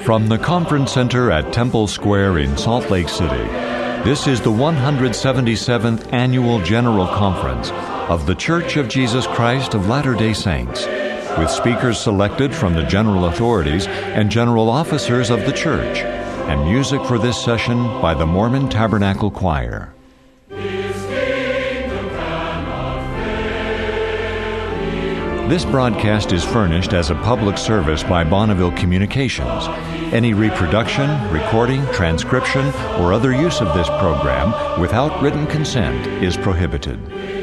From the Conference Center at Temple Square in Salt Lake City, this is the 177th Annual General Conference of The Church of Jesus Christ of Latter-day Saints, with speakers selected from the general authorities and general officers of the church, and music for this session by the Mormon Tabernacle Choir. This broadcast is furnished as a public service by Bonneville Communications. Any reproduction, recording, transcription, or other use of this program without written consent is prohibited.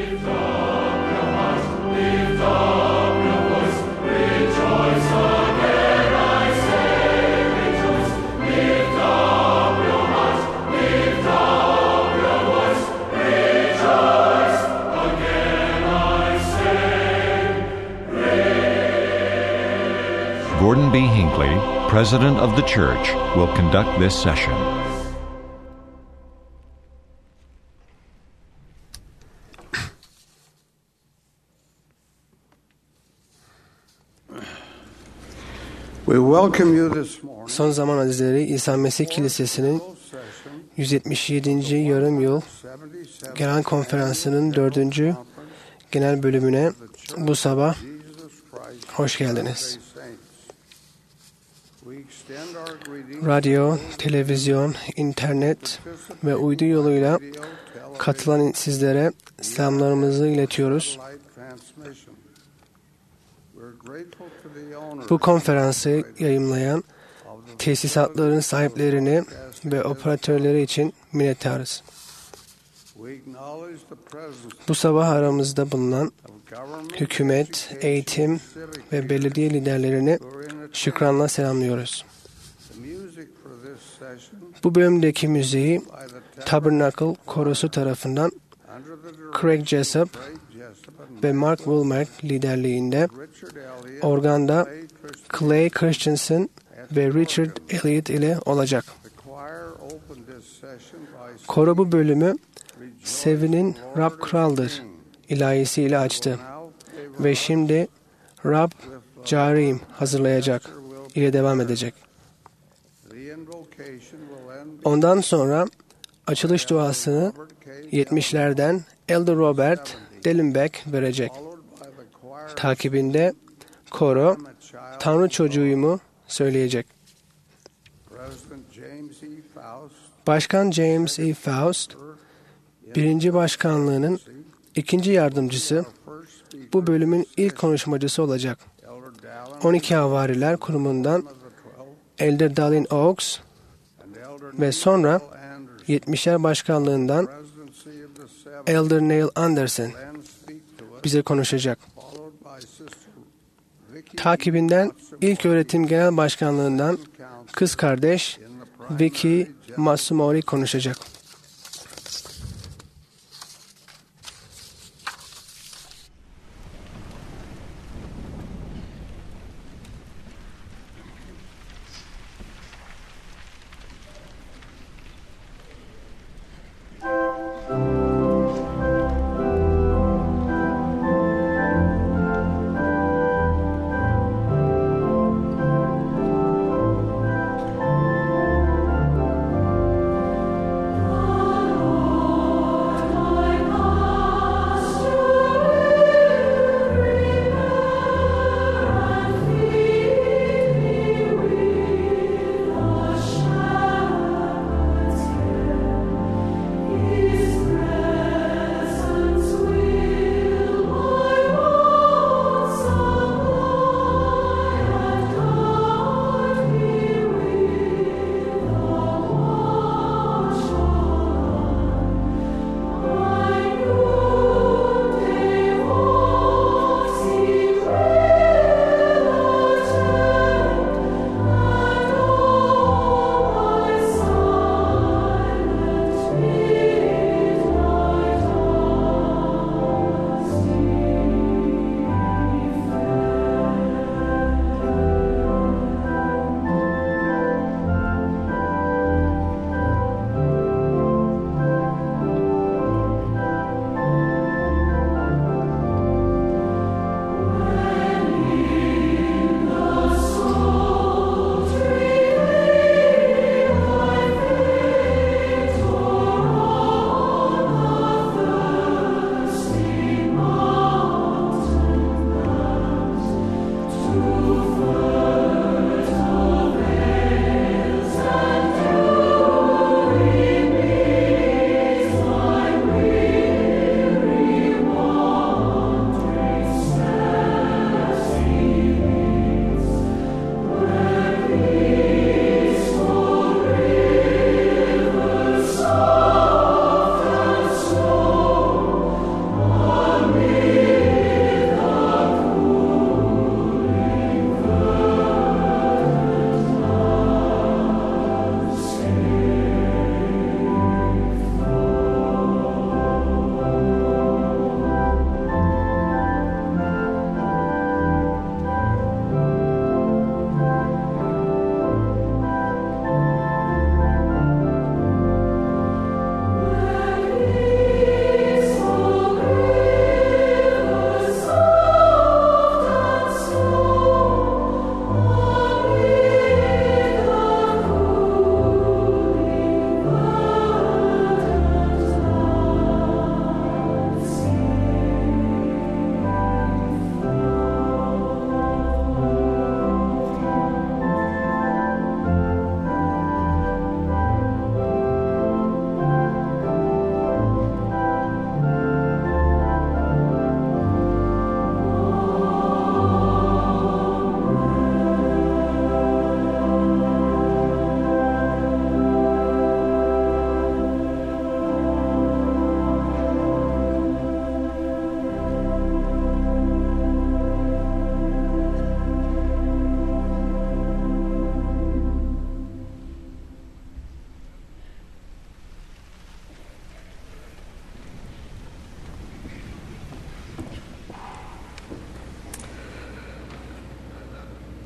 Gordon B. Hinckley, President of the Church, will conduct this session. We welcome you this morning. Son zaman azizleri, İsa Mesih Kilisesi'nin 177. yarım yıl genel konferansının 4. genel bölümüne bu sabah hoş geldiniz. Radyo, televizyon, internet ve uydu yoluyla katılan sizlere selamlarımızı iletiyoruz. Bu konferansı yayımlayan tesisatların sahiplerini ve operatörleri için minnettarız. Bu sabah aramızda bulunan hükümet, eğitim ve belediye liderlerini şükranla selamlıyoruz. Bu bölümdeki müziği Tabernacle Korosu tarafından Craig Jessup ve Mark Woolmark liderliğinde, organda Clay Christensen ve Richard Elliot ile olacak. Koro bu bölümü Sevinin Rab Kraldır ilahisi ile açtı ve şimdi Rab Carim hazırlayacak ile devam edecek. Ondan sonra açılış duasını 70'lerden Elder Robert Dellenbeck verecek. Takibinde koro Tanrı çocuğumu söyleyecek. Başkan James E. Faust, 1. Başkanlığının 2. yardımcısı, bu bölümün ilk konuşmacısı olacak. 12 Havariler Kurumu'ndan Elder Dallin Oaks ve sonra 70'ler Başkanlığından Elder Neil Anderson bize konuşacak. Takibinden İlk Öğretim Genel Başkanlığından kız kardeş Vicky Matsumori konuşacak.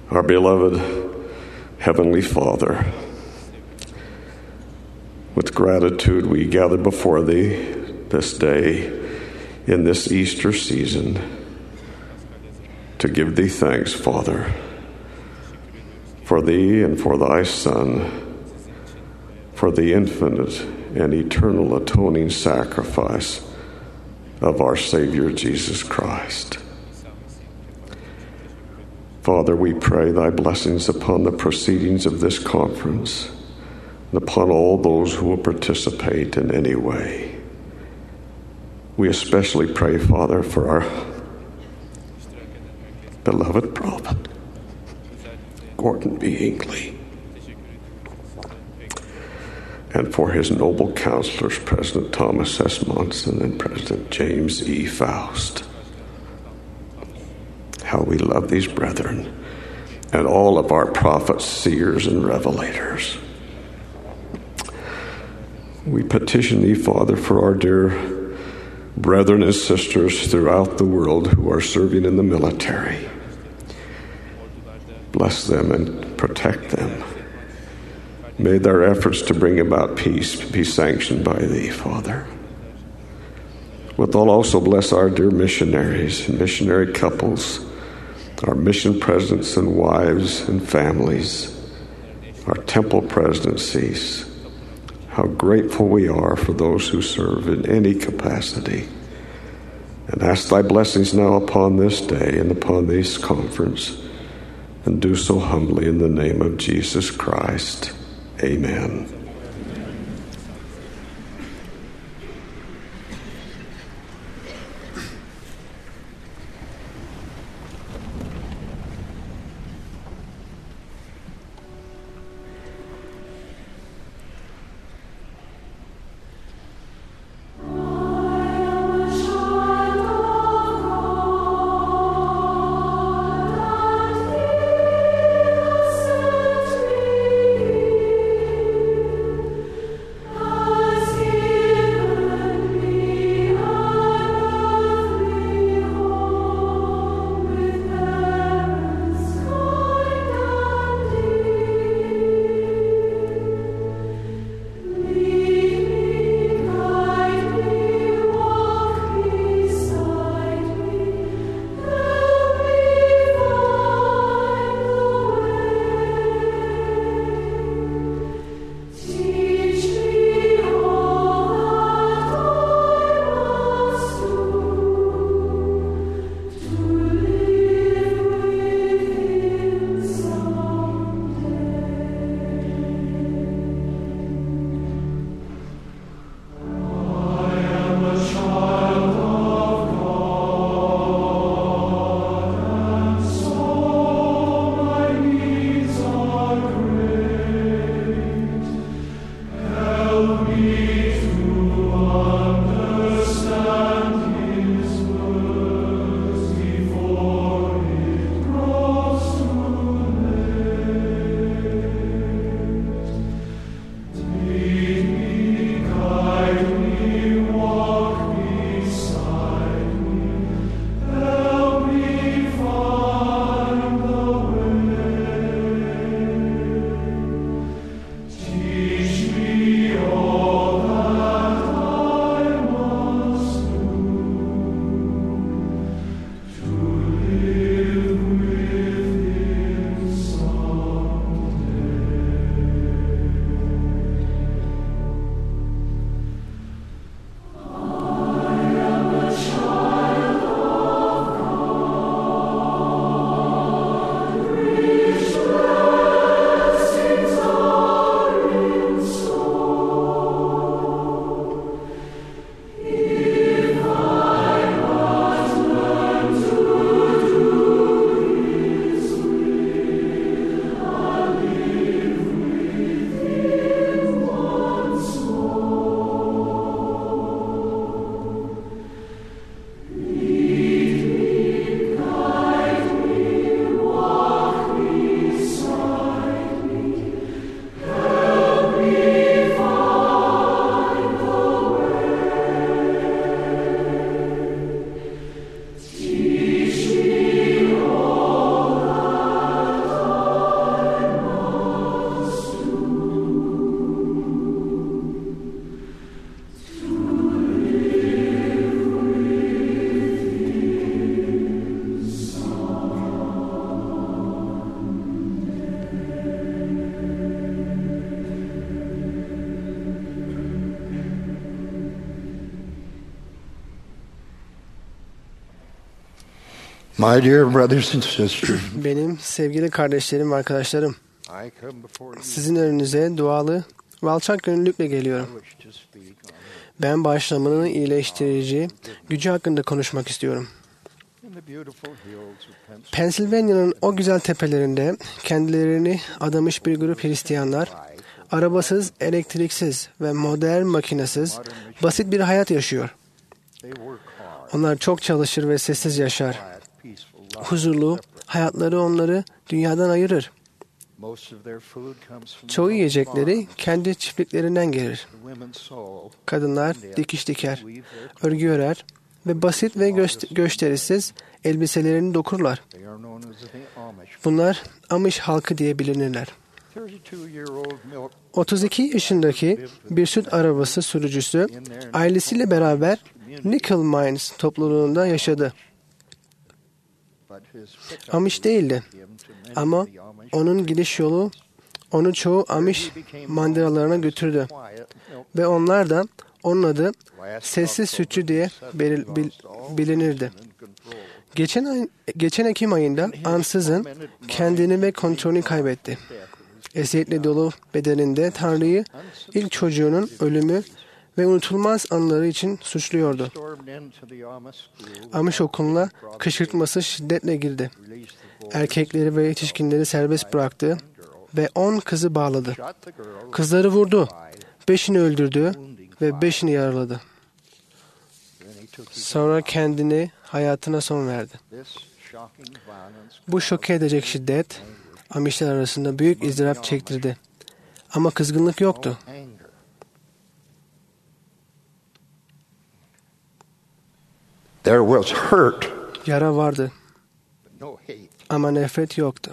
Our beloved Heavenly Father, with gratitude we gather before Thee this day in this Easter season to give Thee thanks, Father, for Thee and for Thy Son, for the infinite and eternal atoning sacrifice of our Savior Jesus Christ. Father, we pray Thy blessings upon the proceedings of this conference and upon all those who will participate in any way. We especially pray, Father, for our beloved prophet, Gordon B. Hinckley, and for his noble counselors, President Thomas S. Monson and President James E. Faust. How we love these brethren and all of our prophets, seers, and revelators. We petition Thee, Father, for our dear brethren and sisters throughout the world who are serving in the military. Bless them and protect them. May their efforts to bring about peace be sanctioned by Thee, Father. Wilt also bless our dear missionaries and missionary couples, our mission presidents and wives and families, our temple presidencies. How grateful we are for those who serve in any capacity. And ask Thy blessings now upon this day and upon this conference, and do so humbly in the name of Jesus Christ. Amen. My dear brothers and sisters, Benim sevgili kardeşlerim ve arkadaşlarım, I come before you sizin önünüze dualı ve alçak gönüllülükle geliyorum. wish to speak on Ben bağışlamanın iyileştirici gücü hakkında konuşmak istiyorum. in the beautiful hills of Pennsylvania'nın o güzel tepelerinde kendilerini adamış bir grup Hristiyanlar, arabasız, elektriksiz ve modern makinesiz basit bir hayat yaşıyor. They work hard, Onlar çok çalışır ve sessiz yaşar. quiet, peaceful lives. Huzurlu, hayatları onları dünyadan ayırır. Most of their food comes from Çoğu their own yiyecekleri farms. kendi çiftliklerinden gelir. The women sew, Kadınlar dikiş diker, weave their örgü örer ve basit ve gösterisiz elbiselerini dokurlar. They are known as the Amish. Bunlar Amish halkı diye bilinirler. 32-year-old milk 32 yaşındaki bir süt arabası sürücüsü ailesiyle beraber Nickel Mines topluluğunda yaşadı. but his pickup Amish değildi him to many ama of the Amish. onun gidiş yolu onu çoğu Amish mandıralarına götürdü Quiet milk. ve onlar da onun adı Last sessiz sütçü diye October, lost all bilinirdi. and control. Geçen Ekim ayında ansızın kendini ve kontrolünü kaybetti. Eziyetle dolu bedeninde Tanrı'yı ilk çocuğunun ölümü ve unutulmaz anıları için suçluyordu. Stormed into the Amish school, Amish okuluna kışkırtması şiddetle girdi. released the boy, Erkekleri ve yetişkinleri serbest bıraktı ve 10 kızı bağladı. shot the girl, Kızları vurdu, 5'ini öldürdü ve 5'ini yaraladı. then he took his Sonra kendini hayatına son verdi. This shocking violence Bu şok edecek şiddet Amishler arasında büyük izdırap çektirdi. Ama kızgınlık yoktu. anger. There was hurt, Yara vardı but no hate. ama nefret yoktu.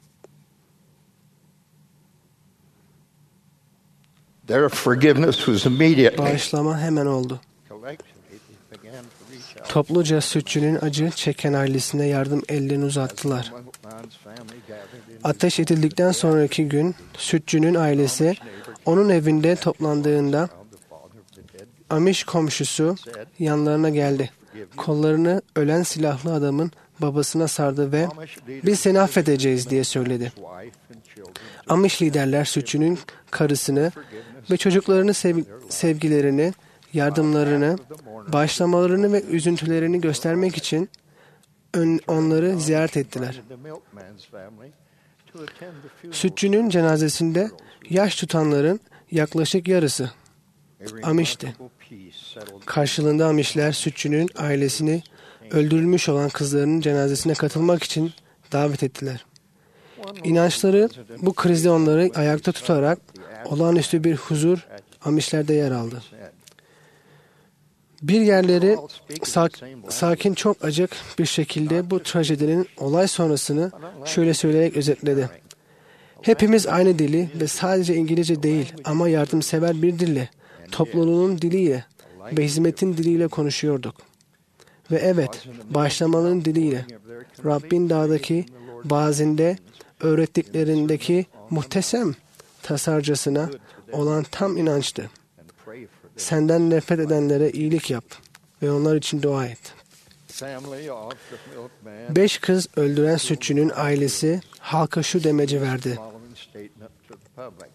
Their forgiveness was immediate. Bağışlama hemen oldu. Collectively, they began to reach out. Topluca sütçünün acı çeken ailesine yardım ellerini uzattılar. Milkman's family gathered in Ateş edildikten sonraki gün sütçünün ailesi onun evinde toplandığında around the father of the dead. Amish komşusu yanlarına geldi. Kollarını ölen silahlı adamın babasına sardı ve biz seni affedeceğiz diye söyledi. His wife and children Amish liderler sütçünün karısını ve çocuklarını sevgilerini, yardımlarını, bağışlamalarını ve üzüntülerini göstermek için onları ziyaret ettiler. the milkman's family to attend the funeral. Sütçünün cenazesinde yaş tutanların yaklaşık yarısı A Amish'ti. remarkable peace settled. Karşılığında Amishler sütçünün ailesini öldürülmüş olan kızlarının cenazesine katılmak için davet ettiler. İnançları bu krizde onları ayakta tutarak olağanüstü bir huzur Amishler'de yer aldı. Bir yerleri sakin çok acık bir şekilde bu trajedinin olay sonrasını şöyle söyleyerek özetledi. Hepimiz aynı dili ve sadece İngilizce değil ama yardımsever bir dille, topluluğun diliyle ve hizmetin diliyle konuşuyorduk. Ve evet, bağışlamanın diliyle, Rabbin dağdaki bazinde öğrettiklerindeki muhteşem tasarcasına olan tam inançtı. And pray for them. Senden nefret edenlere iyilik yap ve onlar için dua et. Family of the milkman 5 kız öldüren sütçünün ailesi halka şu demeci verdi. following statement to the public.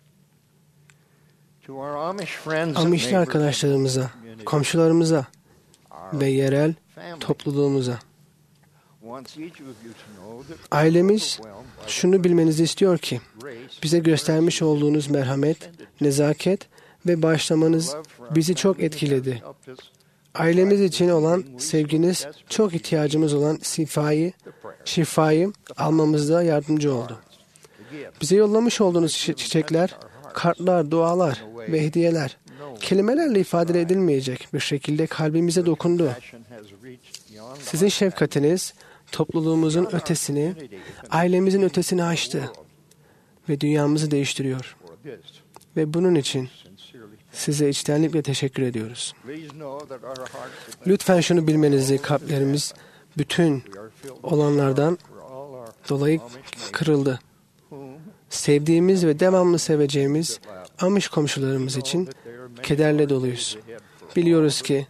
To our Amish friends and Amishli neighbors, arkadaşlarımıza, komşularımıza ve yerel topluluğumuza. wants each of you to know that Ailemiz şunu bilmenizi istiyor ki, grace, bize göstermiş olduğunuz merhamet, nezaket ve bağışlamanız bizi çok etkiledi. helped us Ailemiz için olan sevginiz çok ihtiyacımız olan şifayı almamızda yardımcı oldu. to give. Bize yollamış olduğunuz çiçekler, kartlar, dualar ve hediyeler kelimelerle ifade edilmeyecek bir şekilde kalbimize dokundu. Passion has reached beyond Sizin şefkatiniz topluluğumuzun ötesini, ailemizin ötesini aştı ve dünyamızı değiştiriyor. for this. Ve bunun için Sincerely, size içtenlikle teşekkür ediyoruz. please know that our hearts have Lütfen şunu bilmenizi, kalplerimiz bütün we are filled olanlardan for all our dolayı kırıldı. whom Sevdiğimiz ve devamlı seveceğimiz Amish komşularımız için kederle doluyuz. Biliyoruz ki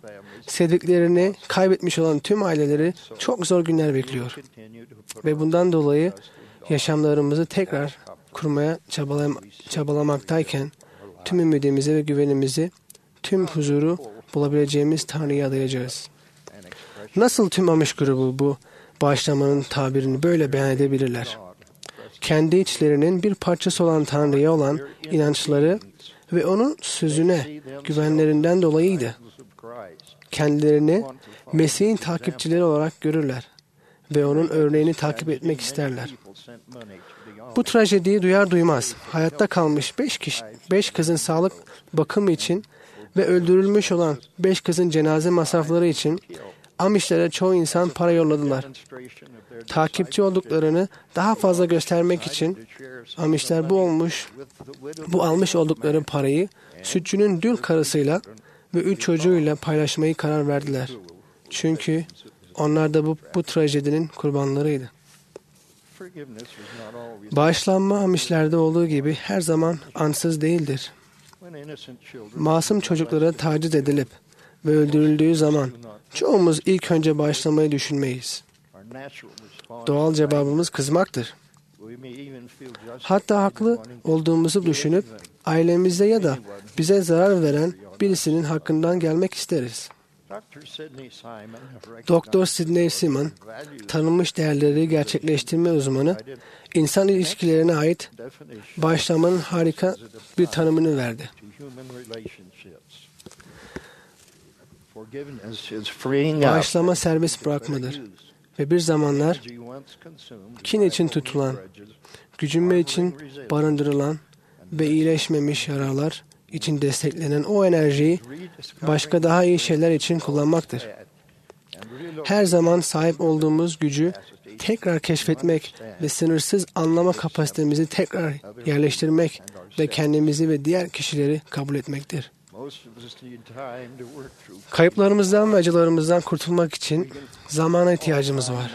sevdiklerini kaybetmiş olan tüm aileleri çok zor günler bekliyor. Ve bundan dolayı yaşamlarımızı tekrar kurmaya çabalamaktayken tüm ümidimizi ve güvenimizi, tüm huzuru bulabileceğimiz Tanrı'ya adayacağız. Nasıl tüm Amish grubu bu bağışlamanın tabirini böyle beyan edebilirler? Kendi içlerinin bir parçası olan Tanrı'ya olan inançları ve onun sözüne güvenlerinden dolayıydı. Kendilerini Mesih'in takipçileri olarak görürler ve onun örneğini takip etmek isterler. Bu trajediyi duyar duymaz hayatta kalmış 5 kızın sağlık bakımı için ve öldürülmüş olan 5 kızın cenaze masrafları için Amish'lere çoğu insan para yolladılar. Takipçi olduklarını daha fazla göstermek için Amish'ler bu almış oldukları parayı sütçünün dul karısıyla ve 3 çocuğuyla paylaşmayı karar verdiler. Çünkü onlar da bu trajedinin kurbanlarıydı. Bağışlanma Amish'lerde olduğu gibi her zaman ansız değildir. Masum çocuklara taciz edilip ve öldürüldüğü zaman çoğumuz ilk önce bağışlamayı düşünmeyiz. Doğal cevabımız kızmaktır. Hatta haklı olduğumuzu düşünüp ailemize ya da bize zarar veren birisinin hakkından gelmek isteriz. Dr. Sidney Simon, tanınmış değerleri gerçekleştirme uzmanı, insan ilişkilerine ait bağışlamanın harika bir tanımını verdi. Bağışlama serbest bırakmadır ve bir zamanlar kin için tutulan, gücünme için barındırılan ve iyileşmemiş yaralar için desteklenen o enerjiyi başka daha iyi şeyler için kullanmaktır. Her zaman sahip olduğumuz gücü tekrar keşfetmek ve sınırsız anlama kapasitemizi tekrar yerleştirmek ve kendimizi ve diğer kişileri kabul etmektir. Kayıplarımızdan ve acılarımızdan kurtulmak için zamana ihtiyacımız var.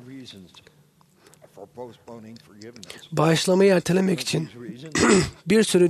Bağışlamayı ertelemek için bir sürü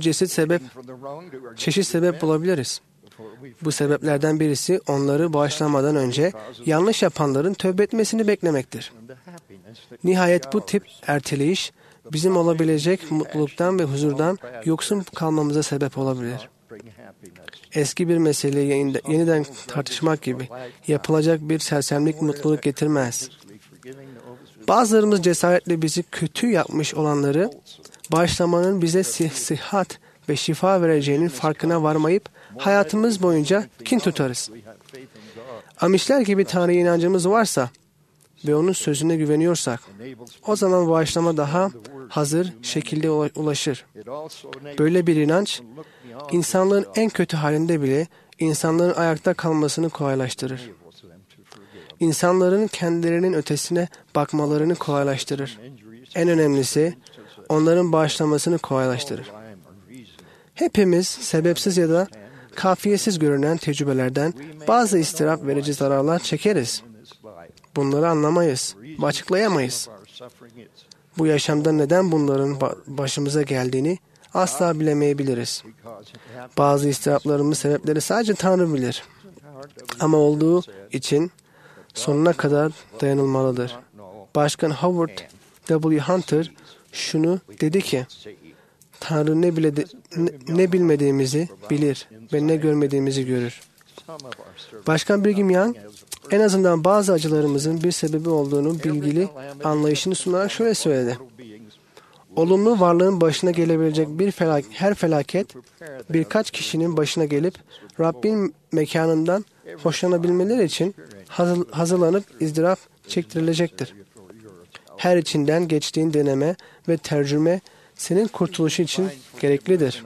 çeşit sebep bulabiliriz. Bu sebeplerden birisi onları bağışlamadan önce yanlış yapanların tövbe etmesini beklemektir. Nihayet bu tip erteleyiş bizim olabilecek mutluluktan ve huzurdan yoksun kalmamıza sebep olabilir. Eski bir meseleyi yeniden tartışmak gibi yapılacak bir sersemlik mutluluk getirmez. Bazılarımız cesaretle bizi kötü yapmış olanları bağışlamanın bize sıhhat ve şifa vereceğinin farkına varmayıp hayatımız boyunca kin tutarız. Amishler gibi Tanrı'ya inancımız varsa ve onun sözüne güveniyorsak o zaman bağışlama daha hazır şekilde ulaşır. Böyle bir inanç insanlığın en kötü halinde bile insanların ayakta kalmasını kolaylaştırır. İnsanların kendilerinin ötesine bakmalarını kolaylaştırır. En önemlisi onların bağışlamasını kolaylaştırır. Hepimiz sebepsiz ya da kafiyesiz görünen tecrübelerden bazı istirap verici zararlar çekeriz. Bunları anlamayız ve açıklayamayız. Bu yaşamda neden bunların başımıza geldiğini asla bilemeyebiliriz. Bazı istiraplarımız sebepleri sadece Tanrı bilir. Ama olduğu için sonuna kadar dayanılmalıdır. Başkan Howard W. Hunter şunu dedi ki, Tanrı ne bilmediğimizi bilir ve ne görmediğimizi görür. Başkan Brigham Young, en azından bazı acılarımızın bir sebebi olduğunu bilgili anlayışını sunarak şöyle söyledi. Olumlu varlığın başına gelebilecek her felaket birkaç kişinin başına gelip Rabbin mekanından hoşlanabilmeleri için hazırlanıp izdırap çektirilecektir. Her içinden geçtiğin deneme ve tercüme senin kurtuluşun için gereklidir.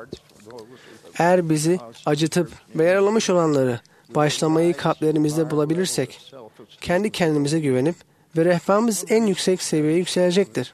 Eğer bizi acıtıp ve yaralamış olanları bağışlamayı kalplerimizde bulabilirsek, kendi kendimize güvenip ve refahımız en yüksek seviyeye yükselecektir.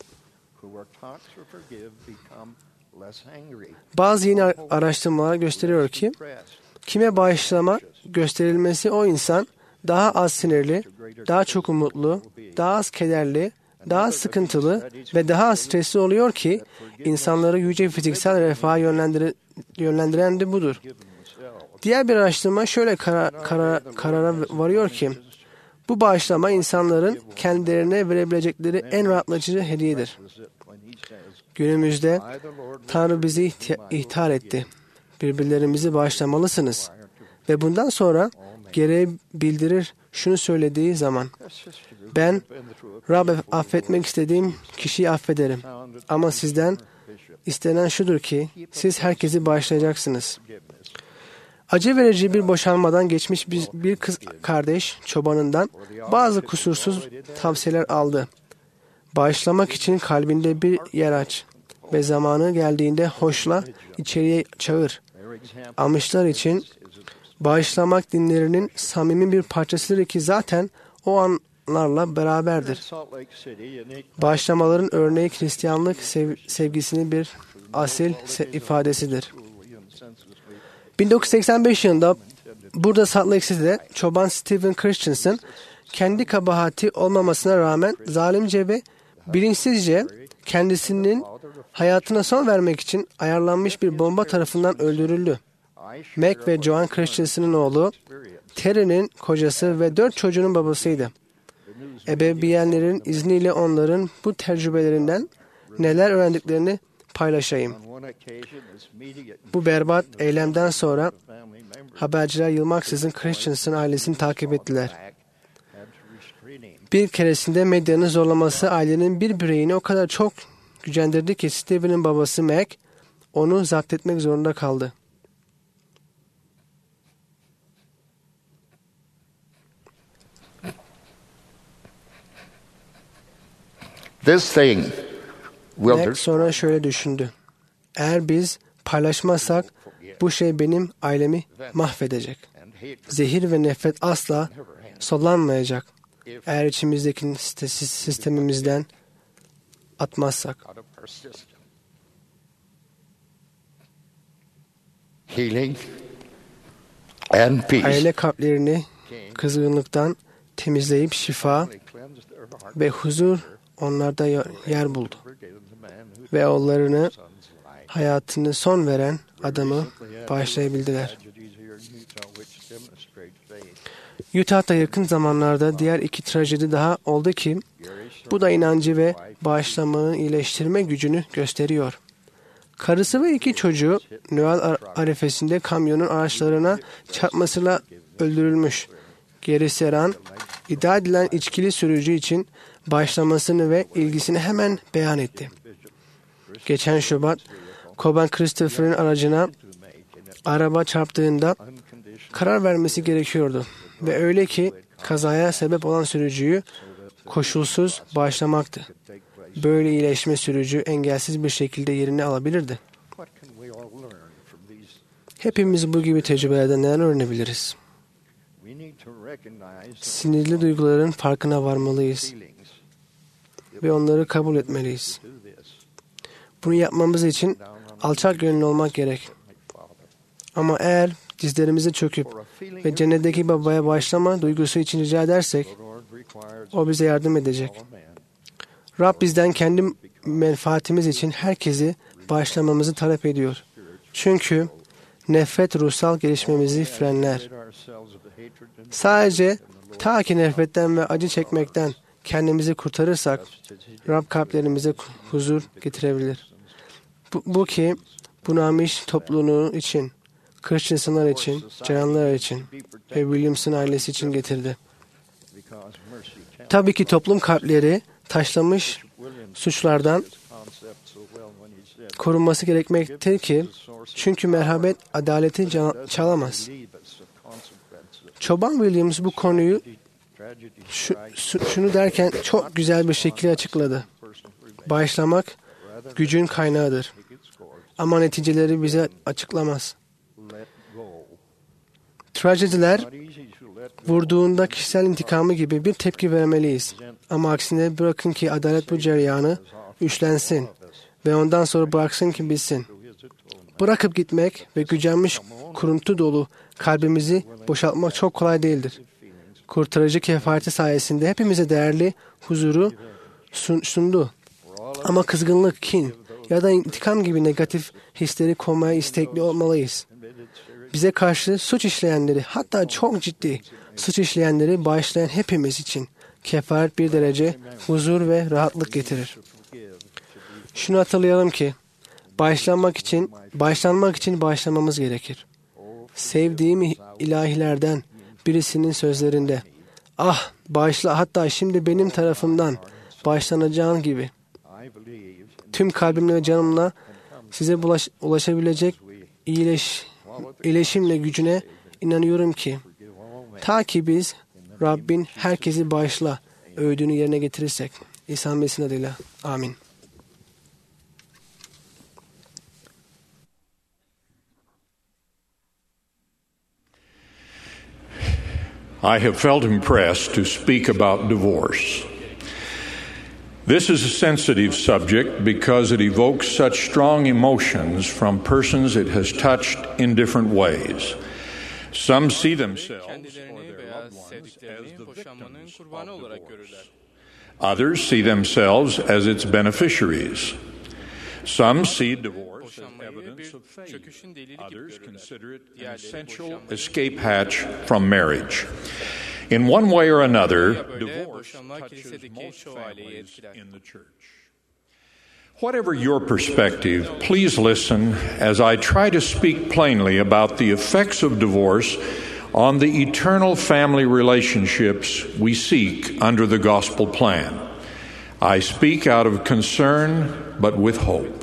Bazı yeni araştırmalar gösteriyor ki, kime bağışlama gösterilmesi o insan daha az sinirli, daha çok umutlu, daha az kederli, daha sıkıntılı ve daha az stresli oluyor ki insanları yüce fiziksel refaha yönlendiren de budur. Diğer bir araştırma şöyle karara varıyor ki bu bağışlama insanların kendilerine verebilecekleri en rahatlatıcı hediyedir. Günümüzde Tanrı bizi ihtar etti. Birbirlerimizi bağışlamalısınız. Ve bundan sonra gereği bildirir şunu söylediği zaman. Ben Rab affetmek istediğim kişiyi affederim. Ama sizden istenen şudur ki siz herkesi bağışlayacaksınız. Acı verici bir boşanmadan geçmiş bir kız kardeş çobanından bazı kusursuz tavsiyeler aldı. Bağışlamak için kalbinde bir yer aç ve zamanı geldiğinde hoşla içeriye çağır. Amışlar için bağışlamak dinlerinin samimi bir parçasıdır ki zaten o anlarla beraberdir. Bağışlamaların örneği Hristiyanlık sevgisinin bir asil ifadesidir. 1985 yılında burada Salt Lake City'de çoban Stephen Christensen kendi kabahati olmamasına rağmen zalimce ve bilinçsizce kendisinin hayatına son vermek için ayarlanmış bir bomba tarafından öldürüldü. Mac ve Joan Christensen'ın oğlu, Terry'nin kocası ve 4 çocuğunun babasıydı. Ebeveynlerin izniyle onların bu tecrübelerinden neler öğrendiklerini paylaşayım. Bu berbat eylemden sonra haberciler yılmaksızın Christensen ailesini takip ettiler. Bir keresinde medyanın zorlaması ailenin bir bireyini o kadar çok gücendirdi ki Stephen'in babası Mac onu zapt etmek zorunda kaldı. Mac sonra şöyle düşündü. Eğer biz paylaşmazsak bu şey benim ailemi mahvedecek. Zehir ve nefret asla sollanmayacak. Eğer içimizdeki sistemimizden atmazsak. Aile kalplerini kızgınlıktan temizleyip şifa ve huzur onlarda yer buldu. Ve oğullarını hayatını son veren adamı bağışlayabildiler. Utah'ta yakın zamanlarda diğer 2 trajedi daha oldu ki bu da inancı ve bağışlamanın iyileştirme gücünü gösteriyor. Karısı ve 2 çocuğu Noel arifesinde kamyonun araçlarına çarpmasıyla öldürülmüş. Geri Seran, iddia edilen içkili sürücü için bağışlamasını ve ilgisini hemen beyan etti. Geçen Şubat, Coban Christopher'ın aracına araba çarptığında karar vermesi gerekiyordu. Ve öyle ki kazaya sebep olan sürücüyü koşulsuz bağışlamaktı. Böyle iyileşme sürücü engelsiz bir şekilde yerini alabilirdi. Hepimiz bu gibi tecrübelerden neler öğrenebiliriz? Sinirli duyguların farkına varmalıyız ve onları kabul etmeliyiz. Bunu yapmamız için alçak gönüllü olmak gerek. Ama eğer dizlerimize çöküp ve cennetteki babaya bağışlama duygusu için rica edersek, o bize yardım edecek. Rab bizden kendi menfaatimiz için herkesi bağışlamamızı talep ediyor. Çünkü nefret ruhsal gelişmemizi frenler. Sadece ta ki nefretten ve acı çekmekten kendimizi kurtarırsak, Rab kalplerimize huzur getirebilir. Bu ki bunamış topluluğu için, Christensen'lar için, canlılar için ve Williams'ın ailesi için getirdi. Tabii ki toplum kalpleri taşlamış suçlardan korunması gerekmektedir ki çünkü merhamet adaleti çalamaz. Çoban Williams bu konuyu şunu derken çok güzel bir şekilde açıkladı. Bağışlamak gücün kaynağıdır. Ama neticeleri bize açıklamaz. Trajediler vurduğunda kişisel intikamı gibi bir tepki vermeliyiz. Ama aksine bırakın ki adalet bu cereyanı üçlensin ve ondan sonra bıraksın ki bitsin. Bırakıp gitmek ve gücenmiş kuruntu dolu kalbimizi boşaltmak çok kolay değildir. Kurtarıcı kefareti sayesinde hepimize değerli huzuru sundu. Ama kızgınlık, kin ya da intikam gibi negatif hisleri kovmaya istekli olmalıyız. bize karşı suç işleyenleri, hatta çok ciddi suç işleyenleri bağışlayan hepimiz için kefaret bir derece huzur ve rahatlık getirir. Şunu hatırlayalım ki bağışlanmak için bağışlamamız gerekir. Sevdiğim ilahilerden birisinin sözlerinde, "Ah, bağışla, hatta şimdi benim tarafımdan bağışlanacağın gibi." Tüm kalbimle ve canımla size ulaşabilecek iyileşimle gücüne inanıyorum ki, ta ki biz Rabbin herkesi bağışla öğüdünü yerine getirirsek. İsa Mesih'in adıyla. Amin. I have felt impressed to speak about divorce. This is a sensitive subject because it evokes such strong emotions from persons it has touched in different ways. Some see themselves or their loved ones as the victims of divorce. Others see themselves as its beneficiaries. Some see divorce as evidence of faith. Others consider it an essential escape hatch from marriage. In one way or another, divorce touches most families in the church. Whatever your perspective, please listen as I try to speak plainly about the effects of divorce on the eternal family relationships we seek under the gospel plan. I speak out of concern, but with hope.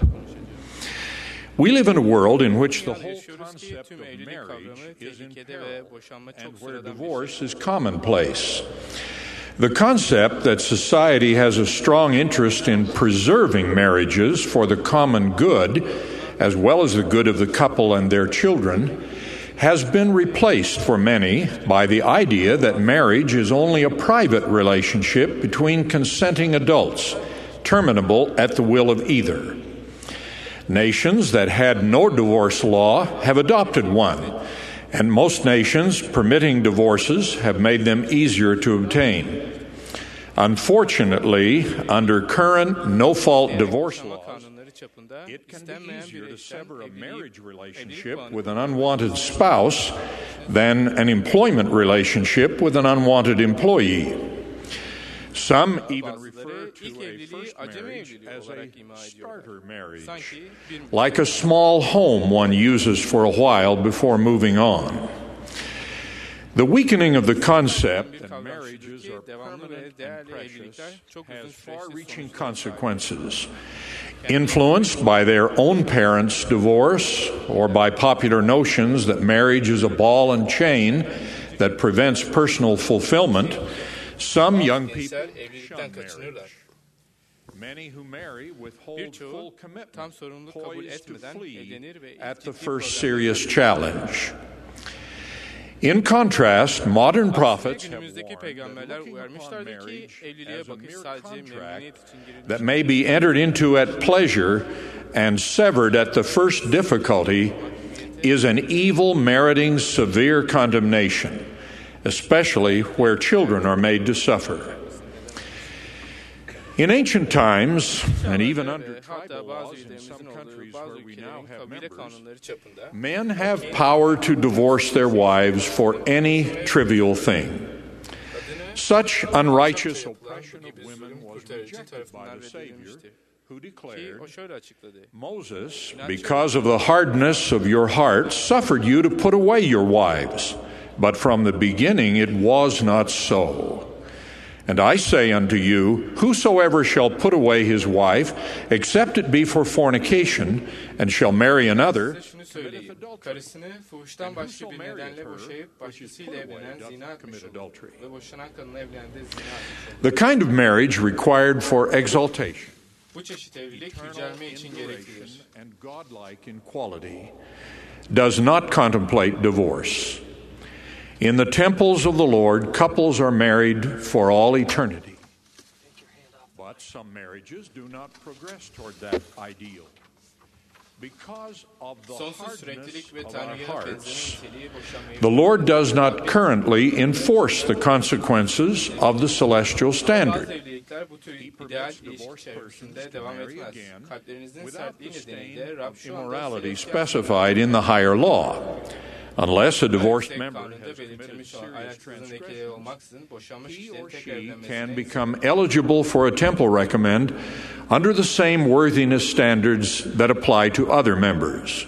We live in a world in which the whole concept of marriage is in peril and where divorce is commonplace. The concept that society has a strong interest in preserving marriages for the common good, as well as the good of the couple and their children, has been replaced for many by the idea that marriage is only a private relationship between consenting adults, terminable at the will of either. Nations that had no divorce law have adopted one, and most nations permitting divorces have made them easier to obtain. Unfortunately, under current no-fault divorce laws, it can be easier to sever a marriage relationship with an unwanted spouse than an employment relationship with an unwanted employee. Some even refer to a first marriage as a starter marriage, like a small home one uses for a while before moving on. The weakening of the concept that marriages are permanent and precious has far-reaching consequences. Influenced by their own parents' divorce or by popular notions that marriage is a ball and chain that prevents personal fulfillment, some young people shun marriage. Many who marry withhold full commitment, poised to flee at the first serious challenge. In contrast, modern prophets have warned that looking upon marriage as a mere contract that may be entered into at pleasure and severed at the first difficulty is an evil meriting severe condemnation, especially where children are made to suffer. In ancient times, and even under tribal laws in some countries where we now have members, men have power to divorce their wives for any trivial thing. Such unrighteous oppression of women was rejected by the Savior, who declared, "Moses, because of the hardness of your hearts, suffered you to put away your wives, but from the beginning it was not so. And I say unto you, whosoever shall put away his wife, except it be for fornication, and shall marry another, committeth adultery. And whoso marrieth her, which is put away, doth commit adultery." The kind of marriage required for exaltation, eternal inspiration, and godlike in quality, does not contemplate divorce. In the temples of the Lord, couples are married for all eternity. But some marriages do not progress toward that ideal. Because of the hardness of our hearts, the Lord does not currently enforce the consequences of the celestial standard. He permits divorced persons to marry again without the stain of immorality specified in the higher law. Unless a divorced member has Kanunda committed belirtilmiş olan serious ayaksızın ekleri transgression, olmaksızın boşanma he işlerin or tekrar she evlenmesine can become eligible for a temple recommend under the same worthiness standards that apply to other members.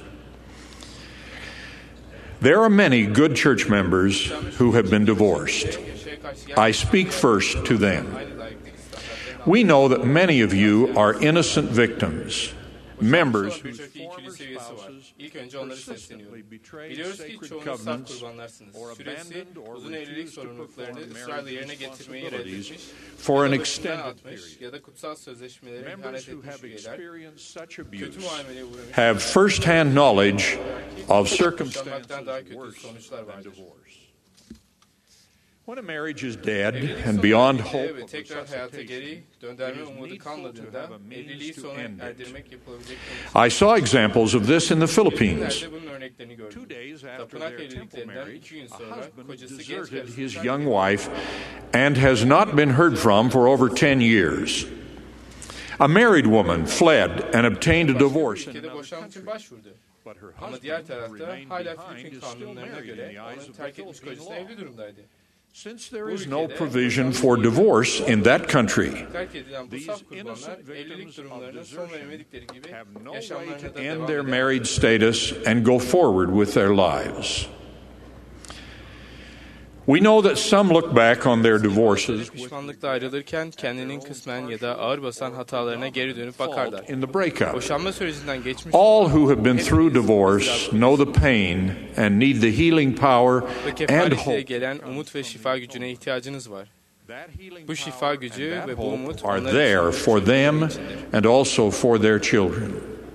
There are many good church members who have been divorced. I speak first to them. We know that many of you are innocent victims, members whose birçok iyi kilise üyesi var. İlk önce onları sesleniyorum. betrayed Biliyoruz ki sacred çoğunuz saf covenants kurbanlarsınız. or Süresi, abandoned or uzun evlilik refused to sorumluluklarını perform ısrarla marriage yerine getirmeyi responsibilities reddetmiş, for an ya da başından extended atmış period. ya da kutsal sözleşmelere ihanet Members who etmiş have üyeler, experienced such kötü abuse muameleye uğramış, have first-hand knowledge of circumstances boşanmaktan daha kötü worse sonuçlar than vardır. divorce. When a marriage is dead and beyond hope ve of tekrar hayata geri resuscitation, döndürme it is umudu needful to kalmadığında have a means evliliği to sona end it. erdirmek yapılabilecek. I saw examples of this in the Philippines. Nerede bunun örneklerini gördüm. 2 days after Tapınak their temple evliliklerinden marriage, 2 gün a sonra husband kocası genç deserted karısını his terk young etti. wife and has not been heard from for over 10 years. A married woman fled and obtained a divorce in Ülkede another boşanma için country. başvurdu. But her Ama diğer husband, tarafta remained hala behind, Filipin is still kanunlarına married in göre the eyes onu of the terk etmiş Philippine kocasına evli law. durumdaydı. Since there Bu is no ülkede provision boşanma for için divorce in that country, terk edilen bu these saf kurbanlar innocent victims evlilik of durumlarına son desertion veremedikleri gibi have no way yaşamlarına to da end devam their eder. married status and go forward with their lives. We know that some look back on their divorces Pişmanlıkla ayrılırken kendinin kısmen ya da ağır basan hatalarına geri dönüp bakarlar. in the breakup. Boşanma sürecinden geçmiş All who have been through divorce know the pain and need the healing power ve and kefaletle hope. gelen umut ve şifa gücüne ihtiyacınız var. Bu şifa Power gücü and that ve bu hope umut are onlar there için for them içindir. and also for their children.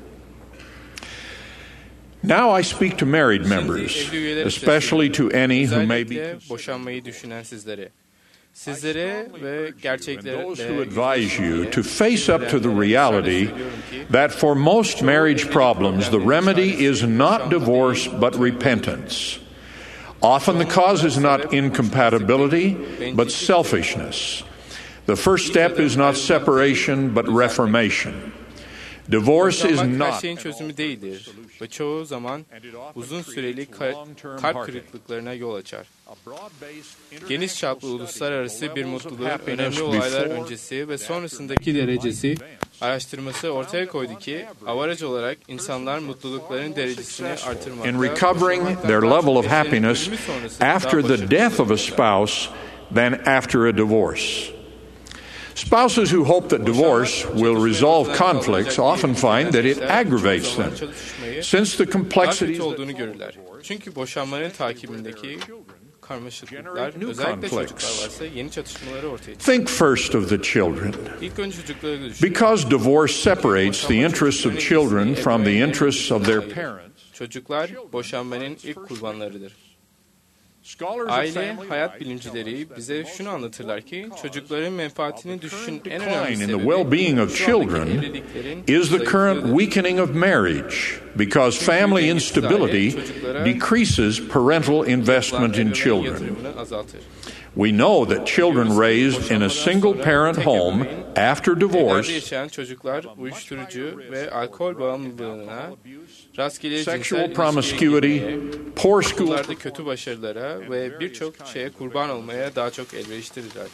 Now I speak to married members, Şimdi evli üyelere especially to any who may be özellikle boşanmayı düşünen sizlere. Sizlere ve gerçeklere and those who advise you to face up to the reality that for most marriage problems the remedy is not divorce but repentance. Often the cause is not incompatibility but selfishness. The first step is not separation but reformation. Divorce is Boşanmak her not şeyin çözümü değildir ve çoğu zaman uzun süreli kalp kırıklıklarına yol açar. Geniş çaplı uluslararası bir mutluluğun önemli olaylar öncesi ve sonrasındaki derecesi araştırması ortaya koydu ki avaraj olarak insanlar mutlulukların derecesini artırmakta, in recovering their level of happiness after the death of a spouse than after a divorce. Spouses who hope that divorce will resolve conflicts often find that it aggravates them, since the daha complexities kötü olduğunu görürler. Çünkü boşanmanın takibindeki karmaşıklıklar, özellikle çocuklar varsa yeni çatışmaları ortaya çıkar. think first of the children. İlk önce çocukları düşünün. Because divorce separates the interests of children from the interests of their parents. Çocuklar boşanmanın ilk kurbanlarıdır. Scholars of Aile, family hayat life bilimcileri bize şunu anlatırlar ki çocukların menfaatini düşün en decline önemli in the sebebi well-being of şu andaki children evliliklerin is the current zayıflığıdır. weakening of marriage because family instability decreases parental investment in Ebeveyn children. yatırımını azaltır. We know that children raised in a single-parent home after Evlerde divorce, yaşayan çocuklar uyuşturucu ve alkol bağımlılığına, rastgele cinsel sexual ilişkiye promiscuity, girmeye, poor school okullarda kötü başarılara ve birçok şeye kurban olmaya daha çok elverişlidirler.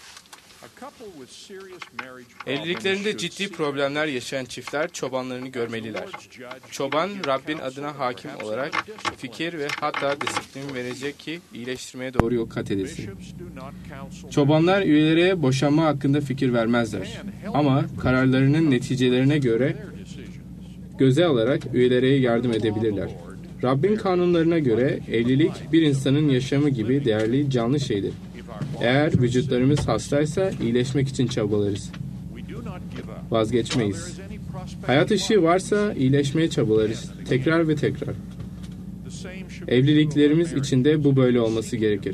Evliliklerinde ciddi problemler yaşayan çiftler çobanlarını görmeliler. Çoban, Rabbin adına hakim olarak fikir ve hatta disiplin verecek ki iyileştirmeye doğru yol kat edesin. Çobanlar üyelere boşanma hakkında fikir vermezler. Ama kararlarının neticelerine göre göze alarak üyelere yardım edebilirler. Rabbin kanunlarına göre evlilik bir insanın yaşamı gibi değerli canlı şeydir. Eğer vücutlarımız hastaysa iyileşmek için çabalarız. Vazgeçmeyiz. Hayat ışığı varsa iyileşmeye çabalarız. Tekrar ve tekrar. Evliliklerimiz için de bu böyle olması gerekir.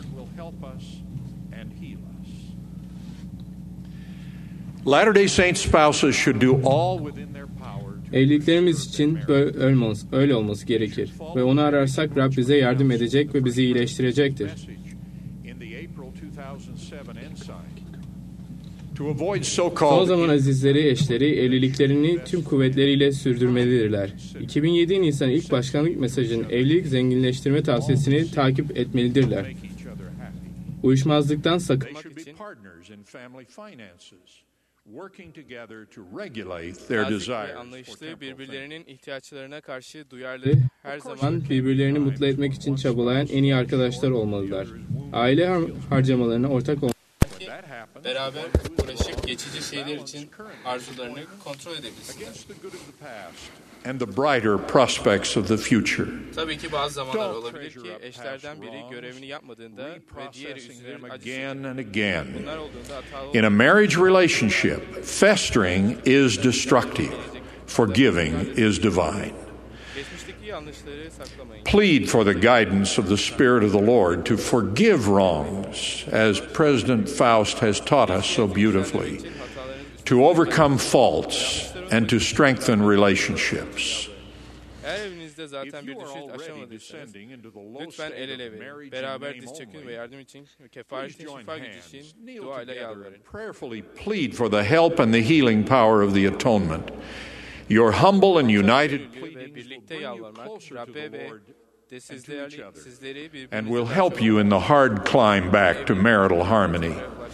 Latter-day Saints spouses should do all within their power to Evliliklerimiz için öyle olması gerekir. Ve onu ararsak Rab bize yardım edecek ve bizi iyileştirecektir. in the April 2007 Ensign Son zaman azizleri, eşleri evliliklerini tüm kuvvetleriyle sürdürmelidirler. 2007 Nisan ilk başkanlık mesajının evlilik zenginleştirme tavsiyesini takip etmelidirler. Uyuşmazlıktan sakınmak için nazik ve anlayışlı, birbirlerinin ihtiyaçlarına karşı duyarlı, her zaman birbirlerini mutlu etmek için çabalayan en iyi arkadaşlar olmalılar. Aile harcamalarına ortak olmalılar. Beraber uğraşıp geçici şeyler için arzularını kontrol edebilsinler. And the brighter prospects of the future. Tabii ki bazı zamanlar olabilir ki eşlerden biri görevini yapmadığında ve diğeri üzülür, again and again. bunlar olduğunda hatalı In a marriage relationship, festering is destructive. Forgiving is divine. geçmişteki yanlışları saklamayın. Plead for the guidance of the Spirit of the Lord to forgive wrongs, as President Faust has taught us so beautifully, to overcome faults, and to strengthen relationships. Eğer evinizde zaten bir düşüş aşamadıysanız, lütfen el ele verin. Beraber diz çökün ve yardım için ve kefaretin şifa gücü için duayla yalvarın. Prayerfully plead for the help and the healing power of the atonement. Your humble and united Ve birlikte yalvarmak, Rabbe ve de sizleri and will help you in the hard climb back to marital harmony.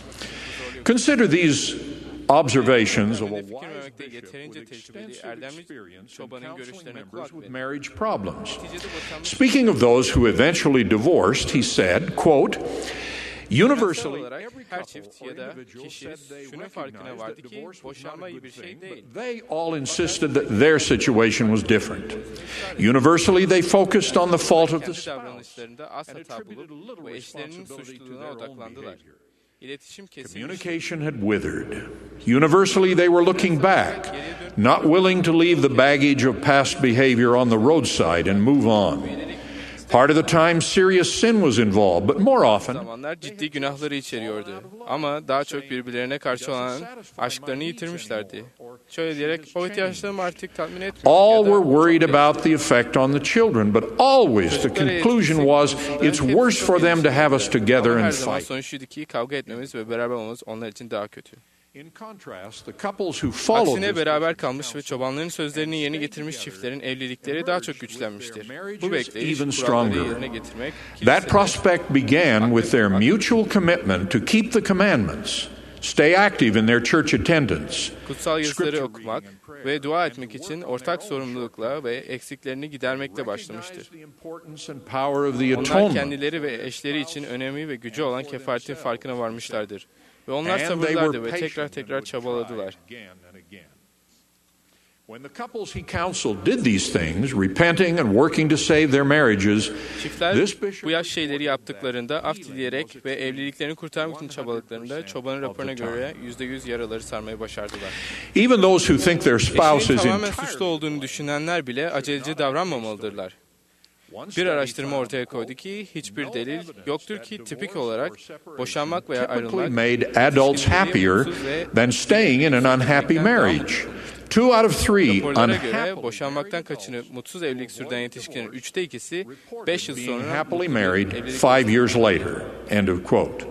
Consider these observations of a wise bishop who extensive experience in counseling members with marriage problems. Speaking of those who eventually divorced, he said, quote, universally, her çift ya da kişi şunun farkına vardı ki boşanma iyi bir şey değil. they all insisted that their situation was different. Universally, they focused on the fault of the Kendi spouse. davranışlarında az hata bulup bu eşlerinin suçluluğuna odaklandılar. İletişim kesilmiş. Communication had withered. Universally, they were looking back, not willing to leave the baggage of past behavior on the roadside and move on. Part of the time, serious sin was involved, but more often, Zamanlar ciddi günahları içeriyordu. Ama daha çok birbirlerine karşı olan aşklarını yitirmişlerdi. Şöyle diyerek, o ihtiyaçlarımı artık tatmin etmiyor. all ya da were worried çok about the effect on the children, but always the conclusion was it's worse for them to have us together Ama her and zaman fight. sonuç şuydu ki kavga etmemiz ve beraber olmamız onlar için daha kötü. In contrast, the couples who followed Aksine this beraber kalmış ve çobanların sözlerini yerine getirmiş çiftlerin evlilikleri daha çok güçlenmiştir. Bu bekleyiş, kuralları yerine getirmek, that prospect began with their mutual commitment to keep the commandments, stay active in their church attendance, kutsal yazıları okumak ve dua etmek için ortak sorumlulukla ve eksiklerini gidermekle başlamıştır. the importance and power of the Onlar atonement. kendileri ve eşleri için önemi ve gücü olan kefaretin farkına varmışlardır. Ve onlar And they sabırlardı were ve patient tekrar and tekrar would try çabaladılar. again and again. When the couples he counseled did these things, repenting and working to save their marriages, Çiftler this bishop bu yaş şeyleri yaptıklarında, af dileyerek ve evliliklerini kurtarmak için çabaladıklarında çobanın raporuna göre %100 yaraları sarmayı başardılar. even those who think their spouse Eşinin is tamamen entirely suçlu olduğunu düşünenler bile aceleci davranmamalıdırlar. Bir araştırma ortaya koydu ki hiçbir delil yoktur ki tipik olarak boşanmak veya typically ayrılmak made adults happier than staying in an unhappy marriage. 2 out of 3 raporlara göre unhappily boşanmaktan kaçınıp mutsuz evlilik sürdüren yetişkinlerin 3'te 2'si 5 yıl being sonra happily mutlu bir married evlilik 5 years later. End of quote.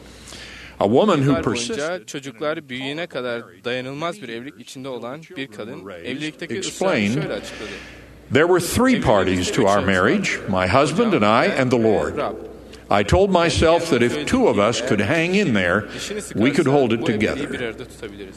A woman who yıllar persisted boyunca çocuklar büyüyene kadar dayanılmaz bir evlilik içinde olan bir kadın evlilikteki ısrarını explained, şöyle açıkladı. there were 3 parties to our marriage, my husband and I and the Lord. I told myself that if 2 of us could hang in there, Dişini we could hold it bu evliliği bir together. arada tutabiliriz.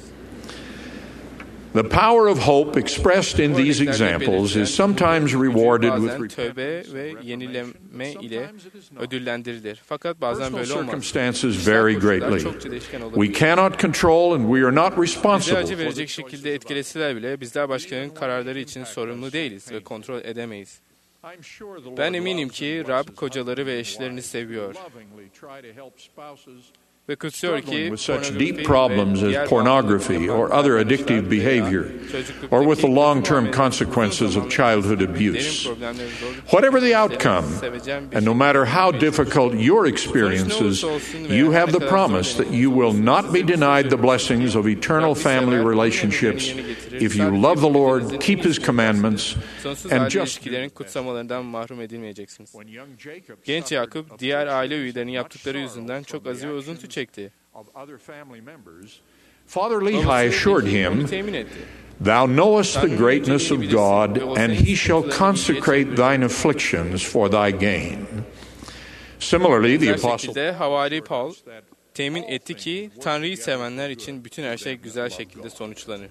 The power of hope expressed in these examples is sometimes rewarded with bazen tövbe ve yenileme ile ödüllendirilir. Fakat bazen personal böyle olmaz. circumstances vary greatly. Çokça değişken We olabilir. cannot control and we are not Bize responsible acı for the verecek şekilde etkileseler bile bizler başkalarının kararları için sorumlu değiliz ve kontrol edemeyiz. I'm sure the Lord Ben eminim loves ki and Rab blesses kocaları ve husbands and eşlerini wives seviyor. who lovingly try to help spouses Ve kutsuyor ki struggling with such pornografi deep ve problems diğer as pornography bağımlılık or yapan other davranışlar addictive veya behavior, çocukluktaki or with the long-term kötü muamele, consequences uzun of zamanlı childhood derin abuse. problemleri, zorluk Whatever the çektikleri, outcome, sevecen bir and no şey. matter how difficult your experiences, you have the promise that you will not be denied the blessings of eternal family relationships if you love the Lord, keep His commandments, Sonsuz and aile just ilişkilerin kutsamalarından mahrum edilmeyeceksiniz. when young Jacob Genç Yakup diğer aile üyelerinin yaptıkları yüzünden çok acı ve üzüntü çekti. Father Lehi assured him, onu temin etti. "Thou knowest the greatness of God, and he shall consecrate thine afflictions for thy gain." Similarly, the Güzel apostle şekilde Havari Paul temin etti ki Tanrı'yı sevenler için bütün her şey güzel şekilde sonuçlanır.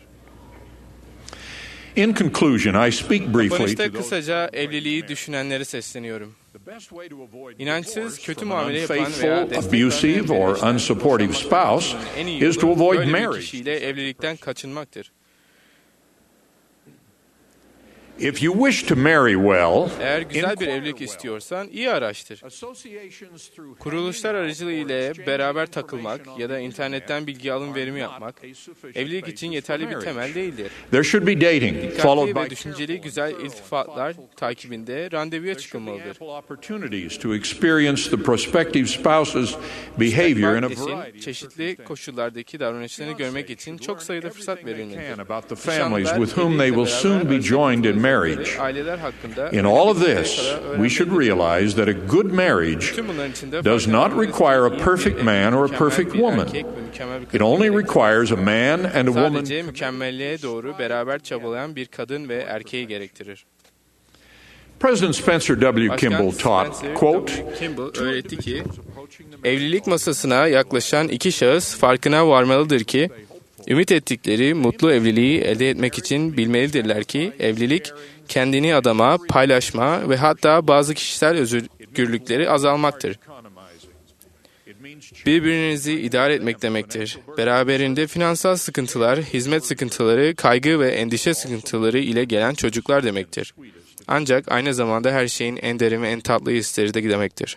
In conclusion, I speak briefly Kapanışta to those kısaca evliliği düşünenlere sesleniyorum. İnançsız, kötü from an muamele yapan veya unfaithful, destek abusive, vermeyen or bireyler, unsupportive spouse en iyi is to yolu avoid böyle bir marriage. kişiyle evlilikten kaçınmaktır. If you wish to marry well, Eğer güzel bir inquire evlilik well. istiyorsan iyi araştır. Associations through Kuruluşlar hanging out aracılığıyla or beraber exchanging takılmak information ya da on the internetten internet bilgi alım are verimi not yapmak a sufficient evlilik için basis yeterli for bir temel marriage. değildir. There should be dating, followed Dikkatli by ve düşünceli careful güzel and thorough and iltifatlar thoughtful takibinde randevuya There should be çıkılmalıdır. ample opportunities to experience the prospective spouse's behavior in a Eşin variety of çeşitli koşullardaki davranışlarını görmek için çok sayıda fırsat verilmelidir. about the families with whom they will soon be joined in marriage. Aileler hakkında In all of this, we should realize that a good marriage does not require a perfect man or a perfect woman. It only requires a man and a woman. Sadece mükemmelliğe doğru beraber çabalayan bir kadın ve erkeği gerektirir. President Spencer W. Başkan Kimball taught, Spencer quote, W. Kimball öğretti ki, evlilik masasına yaklaşan iki şahıs farkına varmalıdır ki, ümit ettikleri mutlu evliliği elde etmek için bilmelidirler ki, evlilik kendini adama, paylaşma ve hatta bazı kişisel özgürlükleri azalmaktır. Birbirinizi idare etmek demektir. Beraberinde finansal sıkıntılar, hizmet sıkıntıları, kaygı ve endişe sıkıntıları ile gelen çocuklar demektir. Ancak aynı zamanda her şeyin en derin ve en tatlı hisleri de demektir.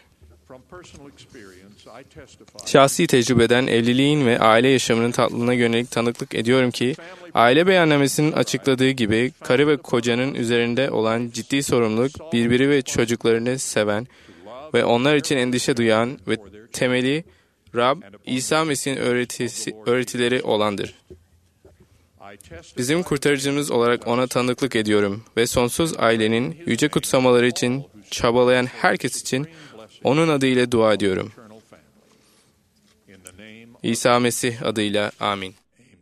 Şahsi tecrübeden evliliğin ve aile yaşamının tatlılığına yönelik tanıklık ediyorum ki, aile beyannamesinin açıkladığı gibi karı ve kocanın üzerinde olan ciddi sorumluluk, birbiri ve çocuklarını seven ve onlar için endişe duyan ve temeli Rab, İsa Mesih'in öğretileri olandır. Bizim kurtarıcımız olarak ona tanıklık ediyorum ve sonsuz ailenin yüce kutsamaları için çabalayan herkes için onun adıyla dua ediyorum. İsa Mesih adıyla amin.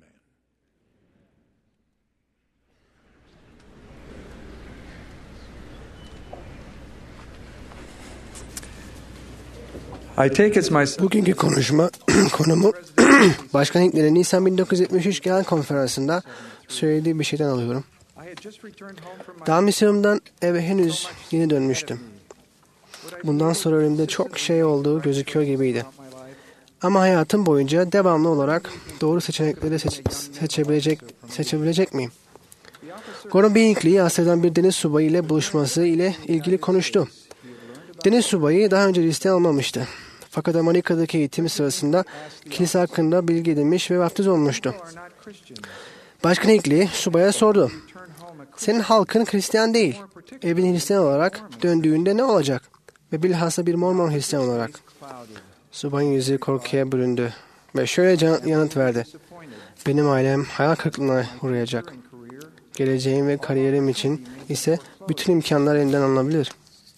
Bugünkü konuşma konumu Başkan Hinckley'in Nisan 1973 Genel Konferansı'nda söylediği bir şeyden alıyorum. Daha misyonumdan eve henüz yeni dönmüştüm. Bundan sonra önümde çok şey olduğu gözüküyor gibiydi. Ama hayatım boyunca devamlı olarak doğru seçenekleri seçebilecek miyim? Gordon B. Hinckley, Asya'dan bir deniz subayı ile buluşması ile ilgili konuştu. Deniz subayı daha önce liste almamıştı. Fakat Amerika'daki eğitimi sırasında kilise hakkında bilgi edinmiş ve vaftiz olmuştu. Başkan Hinckley subaya sordu. Senin halkın Hristiyan değil. Evin Hristiyan olarak döndüğünde ne olacak? Ve bilhassa bir Mormon Hristiyan olarak. Subayın yüzü korkuya büründü ve şöyle yanıt verdi. Benim ailem hayal kırıklığına uğrayacak. Geleceğim ve kariyerim için ise bütün imkanlar elimden alınabilir.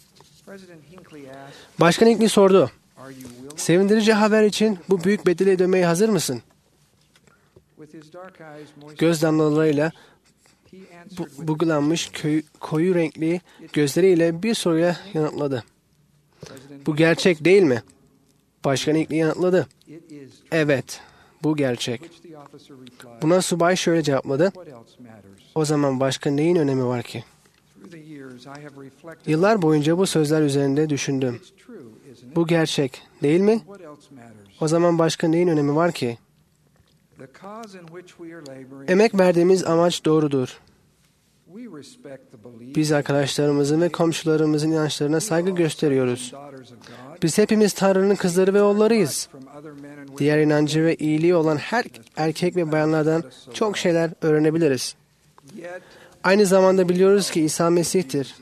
Başkan Hinckley sordu. Sevindirici haber için bu büyük bedeli ödemeye hazır mısın? Göz damlalarıyla bugulanmış koyu renkli gözleriyle bir soruya yanıtladı. Bu gerçek değil mi? Başkan Hinckley yanıtladı. Evet, bu gerçek. Buna subay şöyle cevapladı. O zaman başka neyin önemi var ki? Yıllar boyunca bu sözler üzerinde düşündüm. Bu gerçek değil mi? O zaman başka neyin önemi var ki? Emek verdiğimiz amaç doğrudur. Biz arkadaşlarımızın ve komşularımızın inançlarına saygı gösteriyoruz. Biz hepimiz Tanrı'nın kızları ve oğullarıyız. Diğer inancı ve iyiliği olan her erkek ve bayanlardan çok şeyler öğrenebiliriz. Aynı zamanda biliyoruz ki İsa Mesih'tir.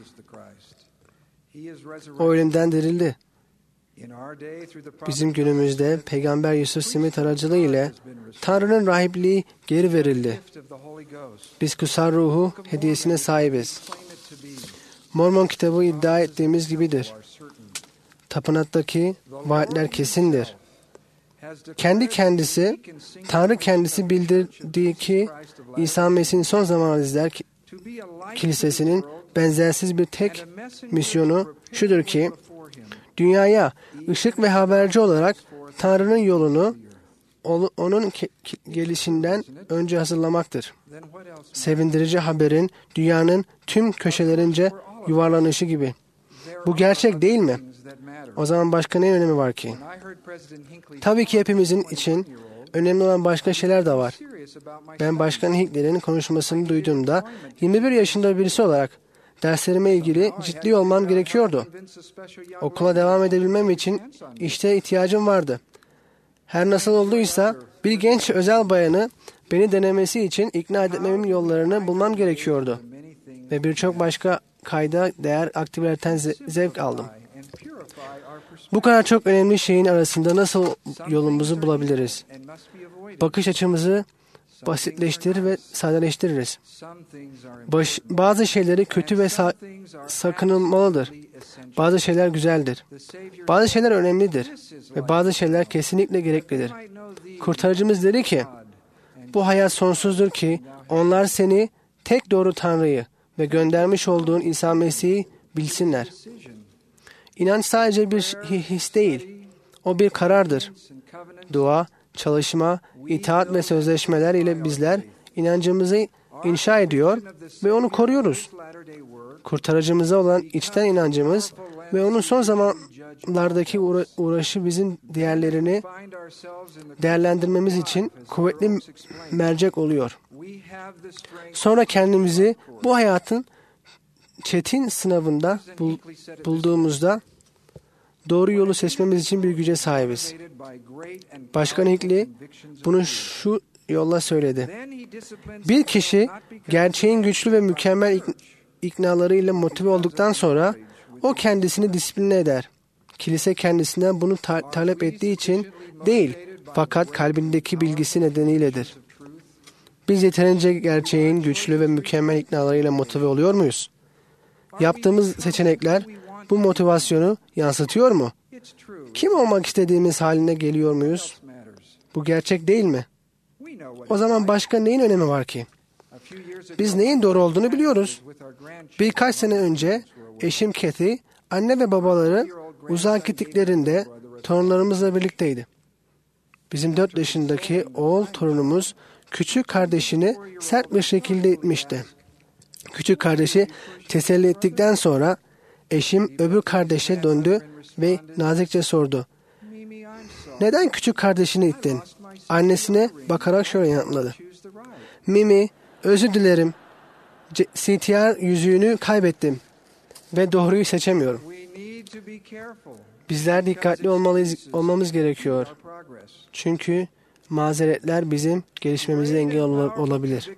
O ölümden dirildi. Bizim günümüzde Peygamber Yusuf Smith aracılığı ile Tanrı'nın rahipliği geri verildi. Biz kutsal ruhu hediyesine sahibiz. Mormon kitabı iddia ettiğimiz gibidir. Tapınaktaki vaatler kesindir. kendi kendisi, Tanrı kendisi bildirdiği ki İsa Mesih'in son zaman azizler kilisesinin benzersiz bir tek misyonu şudur ki, dünyaya ışık ve haberci olarak Tanrı'nın yolunu onun gelişinden önce hazırlamaktır. Sevindirici haberin dünyanın tüm köşelerince yuvarlanışı gibi. Bu gerçek değil mi? O zaman başka ne önemi var ki? Tabii ki hepimizin için önemli olan başka şeyler de var. Ben Başkan Hinckley'nin konuşmasını duyduğumda 21 yaşında birisi olarak derslerime ilgili ciddi olmam gerekiyordu. Okula devam edebilmem için işte ihtiyacım vardı. Her nasıl olduysa bir genç özel bayanı beni denemesi için ikna etmemin yollarını bulmam gerekiyordu. Ve birçok başka kayda değer aktivitelerden zevk aldım. Bu kadar çok önemli şeyin arasında nasıl yolumuzu bulabiliriz? Bakış açımızı basitleştirir ve sadeleştiririz. Bazı şeyleri kötü ve sakınılmalıdır. Bazı şeyler güzeldir. Bazı şeyler önemlidir. Ve bazı şeyler kesinlikle gereklidir. Kurtarıcımız dedi ki, bu hayat sonsuzdur ki onlar seni, tek doğru Tanrı'yı ve göndermiş olduğun İsa Mesih'i bilsinler. İnanç sadece bir his değil. O bir karardır. Dua, çalışma, itaat ve sözleşmeler ile bizler inancımızı inşa ediyor ve onu koruyoruz. Kurtarıcımıza olan içten inancımız ve onun son zamanlardaki uğraşı bizim diğerlerini değerlendirmemiz için kuvvetli mercek oluyor. Sonra kendimizi bu hayatın çetin sınavında bulduğumuzda doğru yolu seçmemiz için bir güce sahibiz. Başkan Hinckley bunu şu yolla söyledi. Bir kişi gerçeğin güçlü ve mükemmel iknalarıyla motive olduktan sonra o kendisini disipline eder. Kilise kendisinden bunu talep ettiği için değil, fakat kalbindeki bilgisi nedeniyledir. Biz yeterince gerçeğin güçlü ve mükemmel iknalarıyla motive oluyor muyuz? Yaptığımız seçenekler bu motivasyonu yansıtıyor mu? Kim olmak istediğimiz haline geliyor muyuz? Bu gerçek değil mi? O zaman başka neyin önemi var ki? Biz neyin doğru olduğunu biliyoruz. Birkaç sene önce eşim Kathy, anne ve babaları uzağa gittiklerinde torunlarımızla birlikteydi. Bizim 4 yaşındaki oğul torunumuz küçük kardeşini sert bir şekilde itmişti. Küçük kardeşi teselli ettikten sonra eşim öbür kardeşe döndü ve nazikçe sordu. Neden küçük kardeşini ittin? Annesine bakarak şöyle yanıtladı. Mimi, özür dilerim. CTR yüzüğünü kaybettim ve doğruyu seçemiyorum. Bizler dikkatli olmamız gerekiyor. Çünkü mazeretler bizim gelişmemize engel olabilir.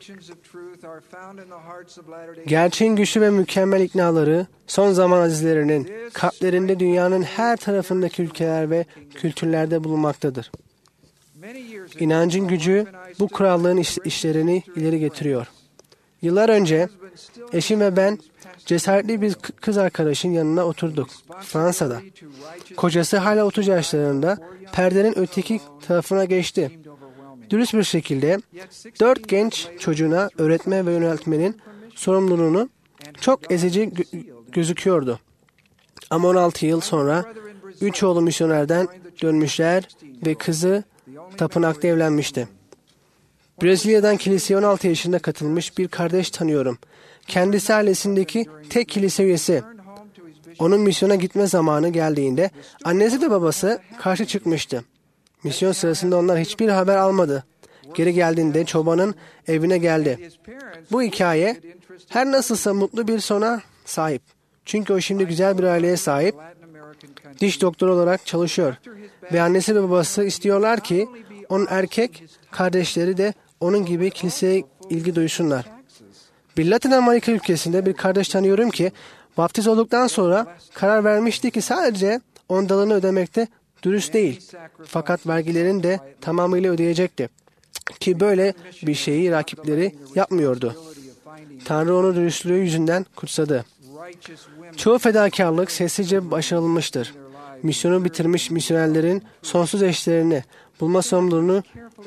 Gerçeğin güçlü ve mükemmel iknaları son zaman azizlerinin kalplerinde dünyanın her tarafındaki ülkeler ve kültürlerde bulunmaktadır. İnancın gücü bu krallığın işlerini ileri getiriyor. Yıllar önce eşim ve ben cesaretli bir kız arkadaşın yanına oturduk Fransa'da. Kocası hala 30 yaşlarında perdenin öteki tarafına geçti. Dürüst bir şekilde 4 genç çocuğuna öğretme ve yöneltmenin sorumluluğunu çok ezici gözüküyordu. Ama 16 yıl sonra 3 oğlu misyonerden dönmüşler ve kızı tapınakta evlenmişti. Brezilya'dan kiliseye 16 yaşında katılmış bir kardeş tanıyorum. Kendisi ailesindeki tek kilise üyesi. Onun misyona gitme zamanı geldiğinde annesi ve babası karşı çıkmıştı. Misyon sırasında onlar hiçbir haber almadı. Geri geldiğinde çobanın evine geldi. Bu hikaye her nasılsa mutlu bir sona sahip. Çünkü o şimdi güzel bir aileye sahip. Diş doktoru olarak çalışıyor. Ve annesi ve babası istiyorlar ki onun erkek kardeşleri de onun gibi kiliseye ilgi duysunlar. Bir Latin Amerika ülkesinde bir kardeş tanıyorum ki vaftiz olduktan sonra karar vermişti ki sadece ondalını ödemekte dürüst değil. Fakat vergilerini de tamamıyla ödeyecekti. Ki böyle bir şeyi rakipleri yapmıyordu. Tanrı onu dürüstlüğü yüzünden kutsadı. Çoğu fedakarlık sessizce başarılmıştır. Misyonu bitirmiş misyonerlerin sonsuz eşlerini bulma sorumluluğunu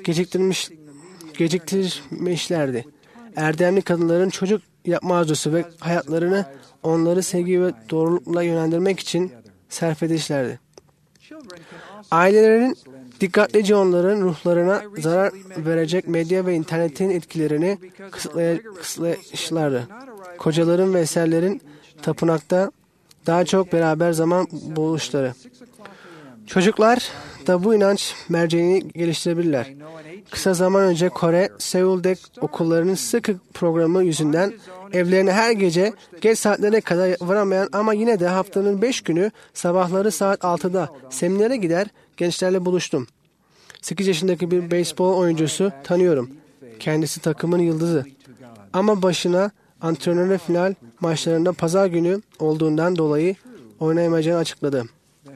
geciktirmişlerdi. Erdemli kadınların çocuk yapma arzusu ve hayatlarını onları sevgi ve doğrulukla yönlendirmek için sarf edişlerdi. Ailelerin dikkatlice onların ruhlarına zarar verecek medya ve internetin etkilerini kısıtlayışlardı. Kocaların ve eserlerin tapınakta daha çok beraber zaman buluşları. Çocuklar da bu inanç merceğini geliştirebilirler. Kısa zaman önce Kore, Seul'de okullarının sıkı programı yüzünden evlerine her gece geç saatlere kadar varamayan ama yine de haftanın 5 günü sabahları saat 6'da seminere gider gençlerle buluştum. 8 yaşındaki bir beyzbol oyuncusu tanıyorum. Kendisi takımın yıldızı. Ama başına antrenörle final maçlarında pazar günü olduğundan dolayı oynayamayacağını açıkladı.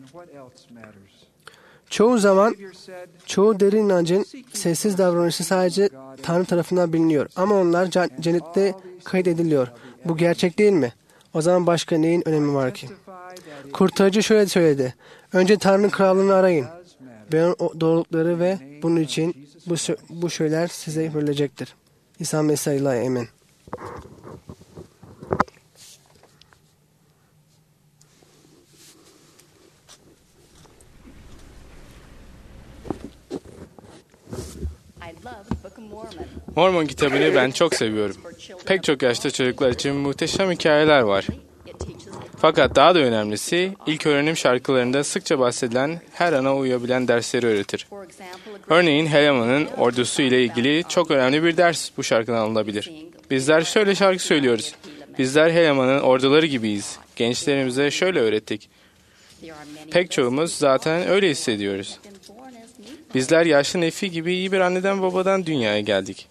Çoğu derin inancın sessiz davranışı sadece Tanrı tarafından biliniyor. Ama onlar cennette kayıt ediliyor. Bu gerçek değil mi? O zaman başka neyin önemi var ki? Kurtarıcı şöyle söyledi. Önce Tanrı'nın krallığını arayın. Ve onun doğrulukları ve bunun için bu şeyler size verilecektir. İsa Mesih'le emin. Mormon kitabını ben çok seviyorum. Pek çok yaşta çocuklar için muhteşem hikayeler var. Fakat daha da önemlisi, ilk öğrenim şarkılarında sıkça bahsedilen, her ana uyabilen dersleri öğretir. Örneğin Helema'nın ordusu ile ilgili çok önemli bir ders bu şarkıdan alınabilir. Bizler şöyle şarkı söylüyoruz. Bizler Helema'nın orduları gibiyiz. Gençlerimize şöyle öğrettik. Pek çoğumuz zaten öyle hissediyoruz. Bizler yaşlı Nefi gibi iyi bir anneden babadan dünyaya geldik.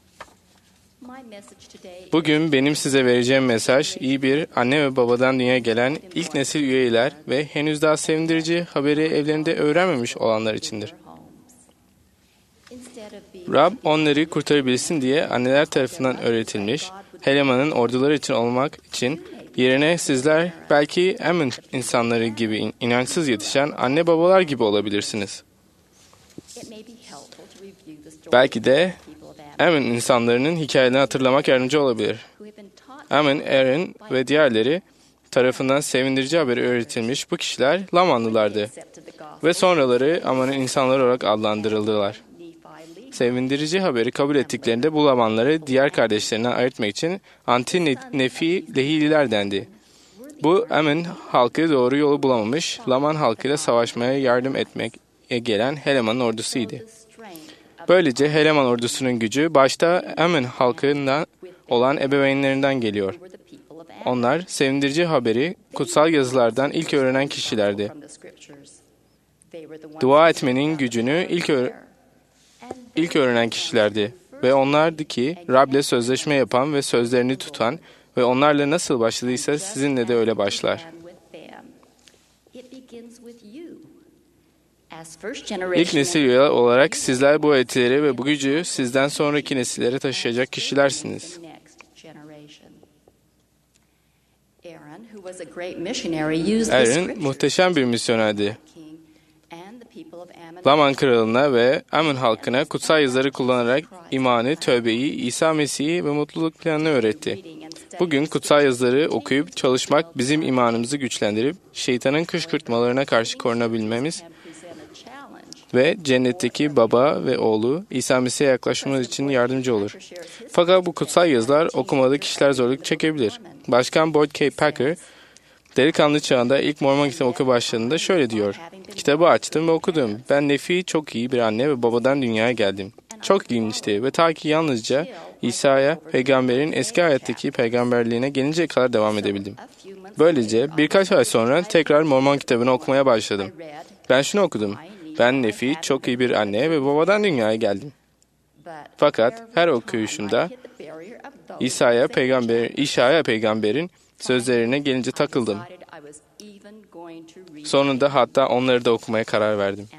Bugün benim size vereceğim mesaj, iyi bir anne ve babadan dünyaya gelen ilk nesil üyeler ve henüz daha sevindirici haberi evlerinde öğrenmemiş olanlar içindir. Rab onları kurtarabilsin diye anneler tarafından öğretilmiş, Helema'nın orduları için olmak için yerine sizler belki Ammon insanları gibi inançsız yetişen anne babalar gibi olabilirsiniz. Belki de Ammon insanlarının hikayelerini hatırlamak yardımcı olabilir. Ammon, Aaron ve diğerleri tarafından sevindirici haberi öğretilmiş bu kişiler Lamanlılardı ve sonraları Ammon'un insanları olarak adlandırıldılar. Sevindirici haberi kabul ettiklerinde bu Lamanları diğer kardeşlerinden ayırtmak için anti-Nefi Lehililer dendi. Bu Ammon halkı doğru yolu bulamamış, Laman halkıyla savaşmaya yardım etmeye gelen Helema'nın ordusuydu. Böylece Heleman ordusunun gücü başta Ammon halkından olan ebeveynlerinden geliyor. Onlar sevindirici haberi kutsal yazılardan ilk öğrenen kişilerdi. Dua etmenin gücünü ilk öğrenen kişilerdi. Ve onlardı ki Rab'le sözleşme yapan ve sözlerini tutan ve onlarla nasıl başladıysa sizinle de öyle başlar. İlk nesil üye olarak sizler bu öğretileri ve bu gücü sizden sonraki nesillere taşıyacak kişilersiniz. Aaron muhteşem bir misyonerdi. Laman kralına ve Ammon halkına kutsal yazıları kullanarak imanı, tövbeyi, İsa Mesih'i ve mutluluk planını öğretti. Bugün kutsal yazıları okuyup çalışmak bizim imanımızı güçlendirip şeytanın kışkırtmalarına karşı korunabilmemiz ve cennetteki baba ve oğlu İsa Mesih'e yaklaşmamız için yardımcı olur. Fakat bu kutsal yazılar okumadığı kişiler zorluk çekebilir. Başkan Boyd K. Packer, delikanlı çağında ilk Mormon kitabı okumaya başladığında şöyle diyor. Kitabı açtım ve okudum. Ben Nefi çok iyi bir anne ve babadan dünyaya geldim. Çok ilginçti ve ta ki yalnızca İsa'ya, peygamberin eski hayattaki peygamberliğine gelinceye kadar devam edebildim. Böylece birkaç ay sonra tekrar Mormon kitabını okumaya başladım. Ben şunu okudum. Ben Nefi çok iyi bir anne ve babadan dünyaya geldim. Fakat her okuyuşumda İsa'ya peygamberin sözlerine gelince takıldım. Sonunda hatta onları da okumaya karar verdim.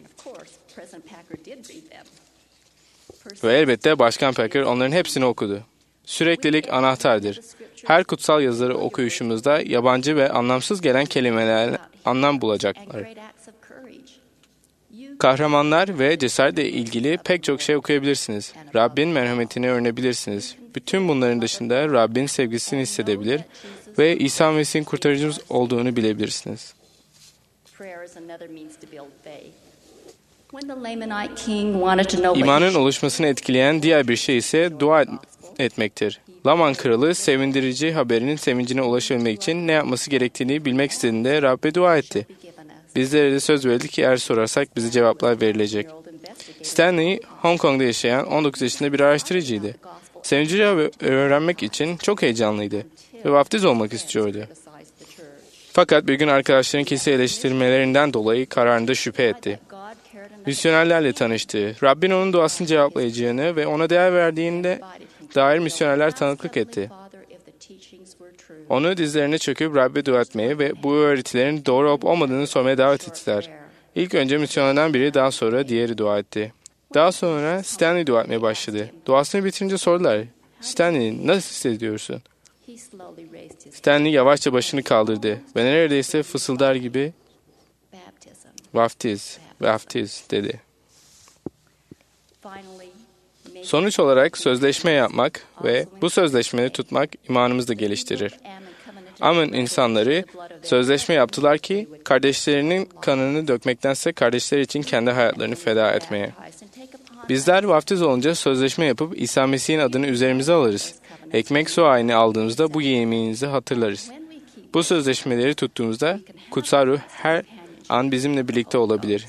Ve elbette Başkan Packer onların hepsini okudu. Süreklilik anahtardır. Her kutsal yazıları okuyuşumuzda yabancı ve anlamsız gelen kelimeler anlam bulacaklar. Kahramanlar ve cesaretle ilgili pek çok şey okuyabilirsiniz. Rabbin merhametini öğrenebilirsiniz. Bütün bunların dışında Rabbin sevgisini hissedebilir ve İsa Mesih'in kurtarıcımız olduğunu bilebilirsiniz. İmanın oluşmasını etkileyen diğer bir şey ise dua etmektir. Laman kralı sevindirici haberinin sevincine ulaşabilmek için ne yapması gerektiğini bilmek istediğinde Rabbe dua etti. Bizlere de söz verildi ki eğer sorarsak bize cevaplar verilecek. Stanley, Hong Kong'da yaşayan 19 yaşında bir araştırıcıydı. Sevincini öğrenmek için çok heyecanlıydı ve vaftiz olmak istiyordu. Fakat bir gün arkadaşların kişisel eleştirmelerinden dolayı kararında şüphe etti. Misyonerlerle tanıştı. Rabbin onun duasını cevaplayacağını ve ona değer verdiğinde dair misyonerler tanıklık etti. Onu dizlerine çöküp Rabbe dua etmeye ve bu öğretilerin doğru olup olmadığını sormaya davet ettiler. İlk önce misyonerden biri, daha sonra diğeri dua etti. Daha sonra Stanley dua etmeye başladı. Duasını bitirince sordular. Stanley, nasıl hissediyorsun? Stanley yavaşça başını kaldırdı ve neredeyse fısıldar gibi vaftiz, vaftiz dedi. Sonuç olarak sözleşme yapmak ve bu sözleşmeyi tutmak imanımızı da geliştirir. Ammon insanları sözleşme yaptılar ki kardeşlerinin kanını dökmektense kardeşleri için kendi hayatlarını feda etmeye. Bizler vaftiz olunca sözleşme yapıp İsa Mesih'in adını üzerimize alırız. Ekmek su ayini aldığımızda bu yemeğinizi hatırlarız. Bu sözleşmeleri tuttuğumuzda kutsal ruh her an bizimle birlikte olabilir.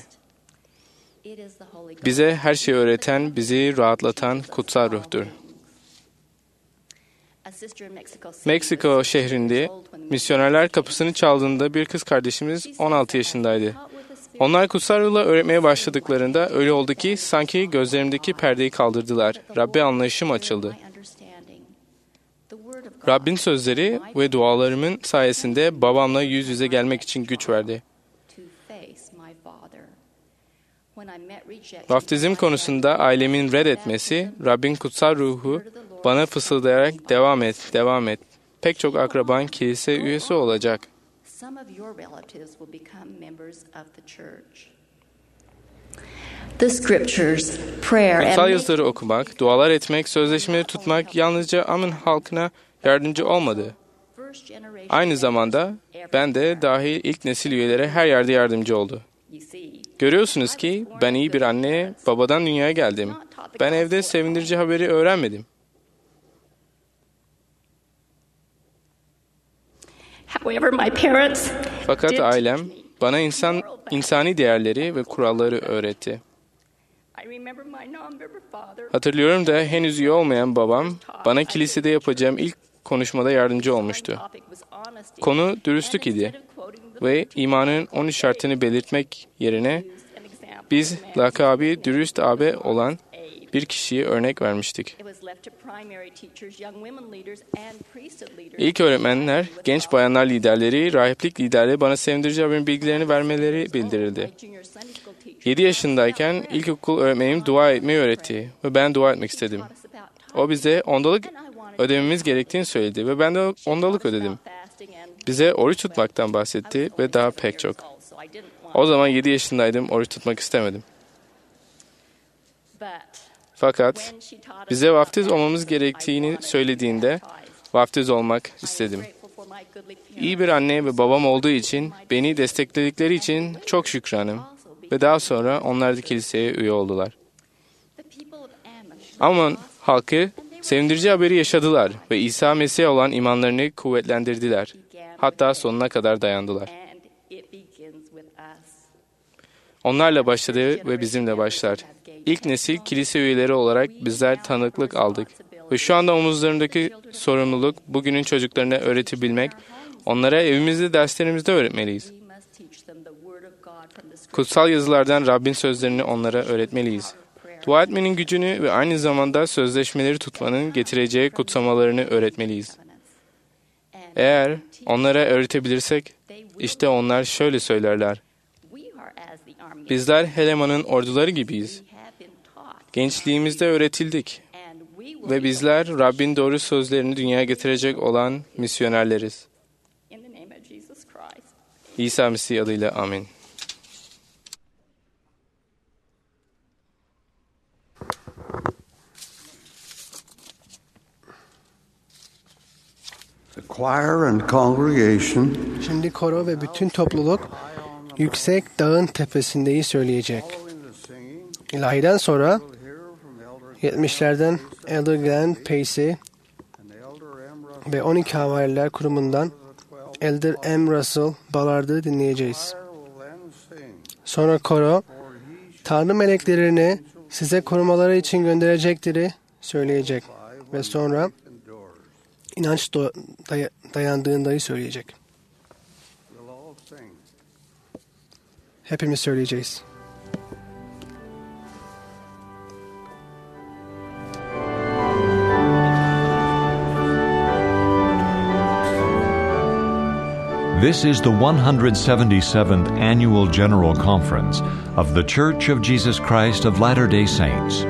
Bize her şeyi öğreten, bizi rahatlatan kutsal ruhtur. Meksiko şehrinde misyonerler kapısını çaldığında bir kız kardeşimiz 16 yaşındaydı. Onlar kutsal ruhla öğretmeye başladıklarında öyle oldu ki sanki gözlerimdeki perdeyi kaldırdılar. Rabbe anlayışım açıldı. Rabbin sözleri ve dualarımın sayesinde babamla yüz yüze gelmek için güç verdi. Vaftizm konusunda ailemin reddetmesi, Rabbin kutsal ruhu bana fısıldayarak devam et, devam et. Pek çok akraban kilise üyesi olacak. Kutsal yazıları okumak, dualar etmek, sözleşmeleri tutmak yalnızca Ammon halkına yardımcı olmadı. Aynı zamanda ben de dahil ilk nesil üyelere her yerde yardımcı oldu. Görüyorsunuz ki ben iyi bir anne, babadan dünyaya geldim. Ben evde sevindirici haberi öğrenmedim. Fakat ailem bana insani değerleri ve kuralları öğretti. Hatırlıyorum da henüz üye olmayan babam bana kilisede yapacağım ilk konuşmada yardımcı olmuştu. Konu dürüstlük idi ve imanın 13 şartını belirtmek yerine biz lakabı dürüst abi olan bir kişiye örnek vermiştik. İlk öğretmenler, genç bayanlar liderleri, rahiplik liderleri bana sevindirici haberin bilgilerini vermeleri bildirildi. 7 yaşındayken ilkokul öğretmenim dua etmeyi öğretti ve ben dua etmek istedim. O bize ondalık ödememiz gerektiğini söyledi ve ben de ondalık ödedim. Bize oruç tutmaktan bahsetti ve daha pek çok. O zaman 7 yaşındaydım, oruç tutmak istemedim. Fakat bize vaftiz olmamız gerektiğini söylediğinde vaftiz olmak istedim. İyi bir anne ve babam olduğu için, beni destekledikleri için çok şükranım. Ve daha sonra onlar da kiliseye üye oldular. Ammon halkı sevindirici haberi yaşadılar ve İsa Mesih'e olan imanlarını kuvvetlendirdiler. Hatta sonuna kadar dayandılar. Onlarla başladı ve bizimle başlar. İlk nesil kilise üyeleri olarak bizler tanıklık aldık. Ve şu anda omuzlarındaki sorumluluk bugünün çocuklarına öğretebilmek, onlara evimizde derslerimizde öğretmeliyiz. Kutsal yazılardan Rabbin sözlerini onlara öğretmeliyiz. Dua etmenin gücünü ve aynı zamanda sözleşmeleri tutmanın getireceği kutsamalarını öğretmeliyiz. Eğer onlara öğretebilirsek, işte onlar şöyle söylerler. Bizler Heleman'ın orduları gibiyiz. Gençliğimizde öğretildik ve bizler Rabbin doğru sözlerini dünyaya getirecek olan misyonerleriz. İsa Mesih adıyla amin. choir and congregation Şimdi koro ve bütün topluluk yüksek dağın tepesindeyi söyleyecek. İlahiden sonra 70'lerden Elder Glenn Pacey ve 12 Havariler Kurumu'ndan Elder M. Russell Ballard'ı dinleyeceğiz. Sonra koro, Tanrı meleklerini size korumaları için gönderecektir'i söyleyecek. Ve sonra inanç dayandığındayı söyleyecek. Hepimiz söyleyeceğiz. This is the 177th Annual General Conference of The Church of Jesus Christ of Latter-day Saints.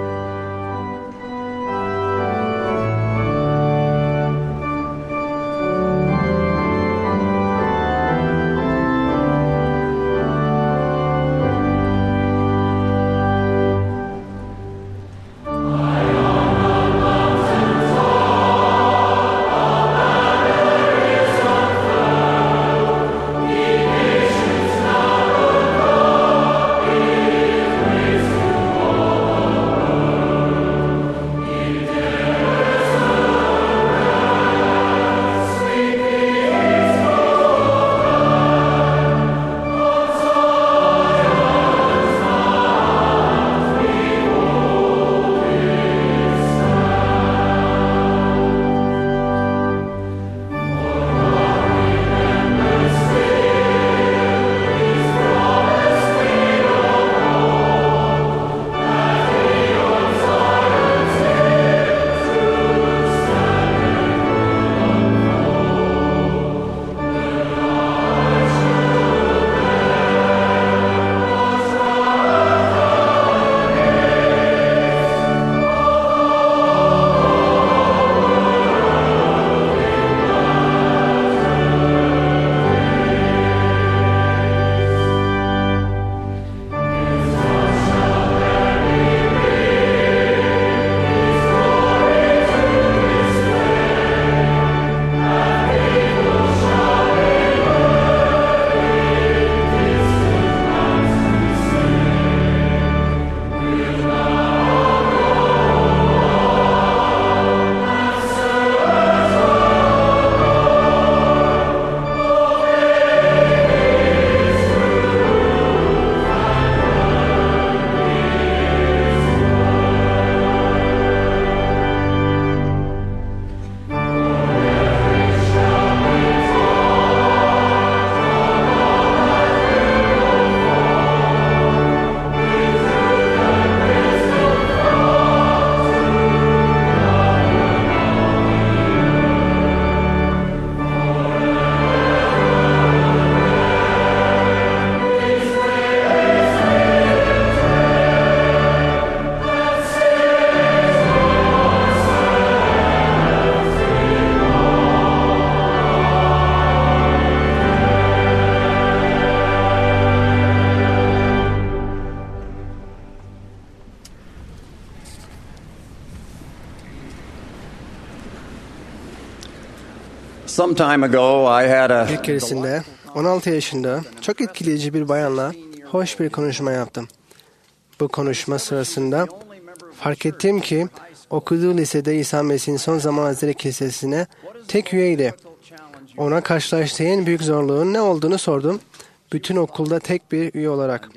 Some time ago, I had a Bir keresinde 16 yaşında çok etkileyici bir bayanla hoş bir konuşma yaptım. Bu konuşma sırasında fark ettim ki okuduğu lisede İsa Mesih'in son zaman Hazretleri Kilisesi'ne tek üyeydi. Ona karşılaştığı en büyük zorluğun ne olduğunu sordum. Bütün okulda tek bir üye olarak.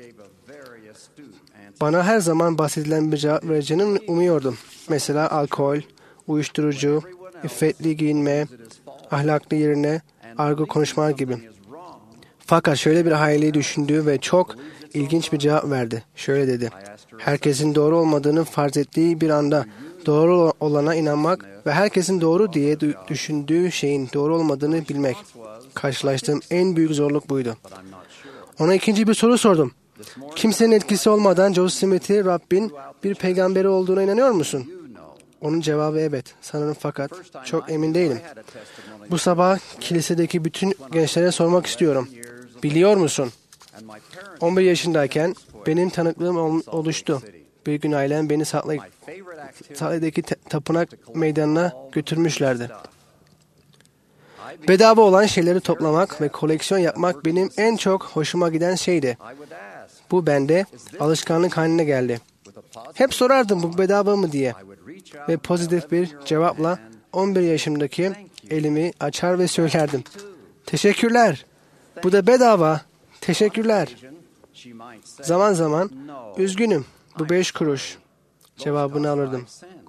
Bana her zaman bahsedilen bir cevap vereceğini umuyordum. Mesela alkol, uyuşturucu, iffetli giyinme, ahlaklı yerine argo konuşma gibi. Fakat şöyle bir hayali düşündü ve çok ilginç bir cevap verdi. Şöyle dedi: herkesin doğru olmadığını farz ettiği bir anda doğru olana inanmak ve herkesin doğru diye düşündüğü şeyin doğru olmadığını bilmek. Karşılaştığım en büyük zorluk buydu. Ona ikinci bir soru sordum. Kimsenin etkisi olmadan Joseph Smith'i Rabbin bir peygamberi olduğuna inanıyor musun? Onun cevabı evet. Sanırım fakat çok emin değilim. Bu sabah kilisedeki bütün gençlere sormak istiyorum. Biliyor musun? 11 yaşındayken benim tanıklığım oluştu. Bir gün ailem beni Salt Lake'deki tapınak meydanına götürmüşlerdi. Bedava olan şeyleri toplamak ve koleksiyon yapmak benim en çok hoşuma giden şeydi. Bu bende alışkanlık haline geldi. Hep sorardım bu bedava mı diye. Ve pozitif bir cevapla 11 yaşımdaki elimi açar ve söylerdim. Teşekkürler. Bu da bedava. Teşekkürler. Zaman zaman üzgünüm. Bu 5 kuruş. Cevabını alırdım.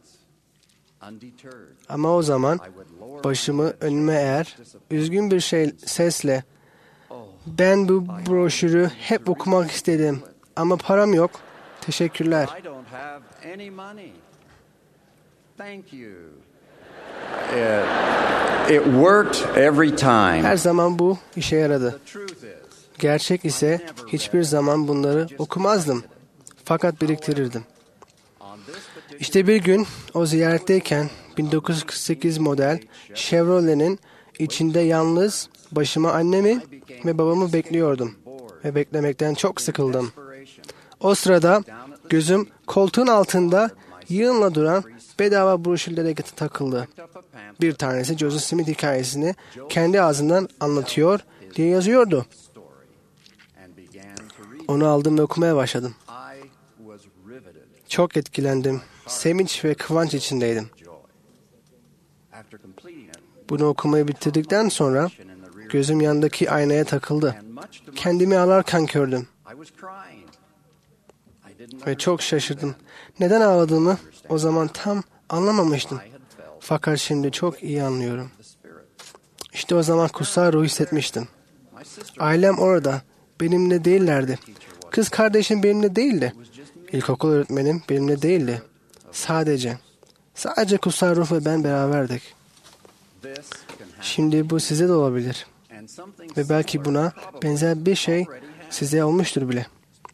Ama o zaman başımı önüme eğer üzgün bir sesle ben bu broşürü hep okumak istedim ama param yok. Teşekkürler. It worked every time. Her zaman bu işe yaradı. Gerçek ise hiçbir zaman bunları okumazdım. Fakat biriktirirdim. İşte bir gün o ziyaretteyken 1948 model Chevrolet'in içinde yalnız başıma annemi ve babamı bekliyordum. Ve beklemekten çok sıkıldım. O sırada gözüm koltuğun altında yığınla duran bedava broşürlere takıldı. Bir tanesi Joseph Smith hikayesini kendi ağzından anlatıyor diye yazıyordu. Onu aldım ve okumaya başladım. Çok etkilendim. Sevinç ve kıvanç içindeydim. Bunu okumayı bitirdikten sonra gözüm yandaki aynaya takıldı. Kendimi ağlarken gördüm. Ve çok şaşırdım. Neden ağladığımı o zaman tam anlamamıştım. Fakat şimdi çok iyi anlıyorum. İşte o zaman kutsal ruh hissetmiştim. Ailem orada. Benimle değillerdi. Kız kardeşim benimle değildi. İlkokul öğretmenim benimle değildi. Sadece kutsal ruh ve ben beraberdik. Şimdi bu size de olabilir. Ve belki buna benzer bir şey size olmuştur bile.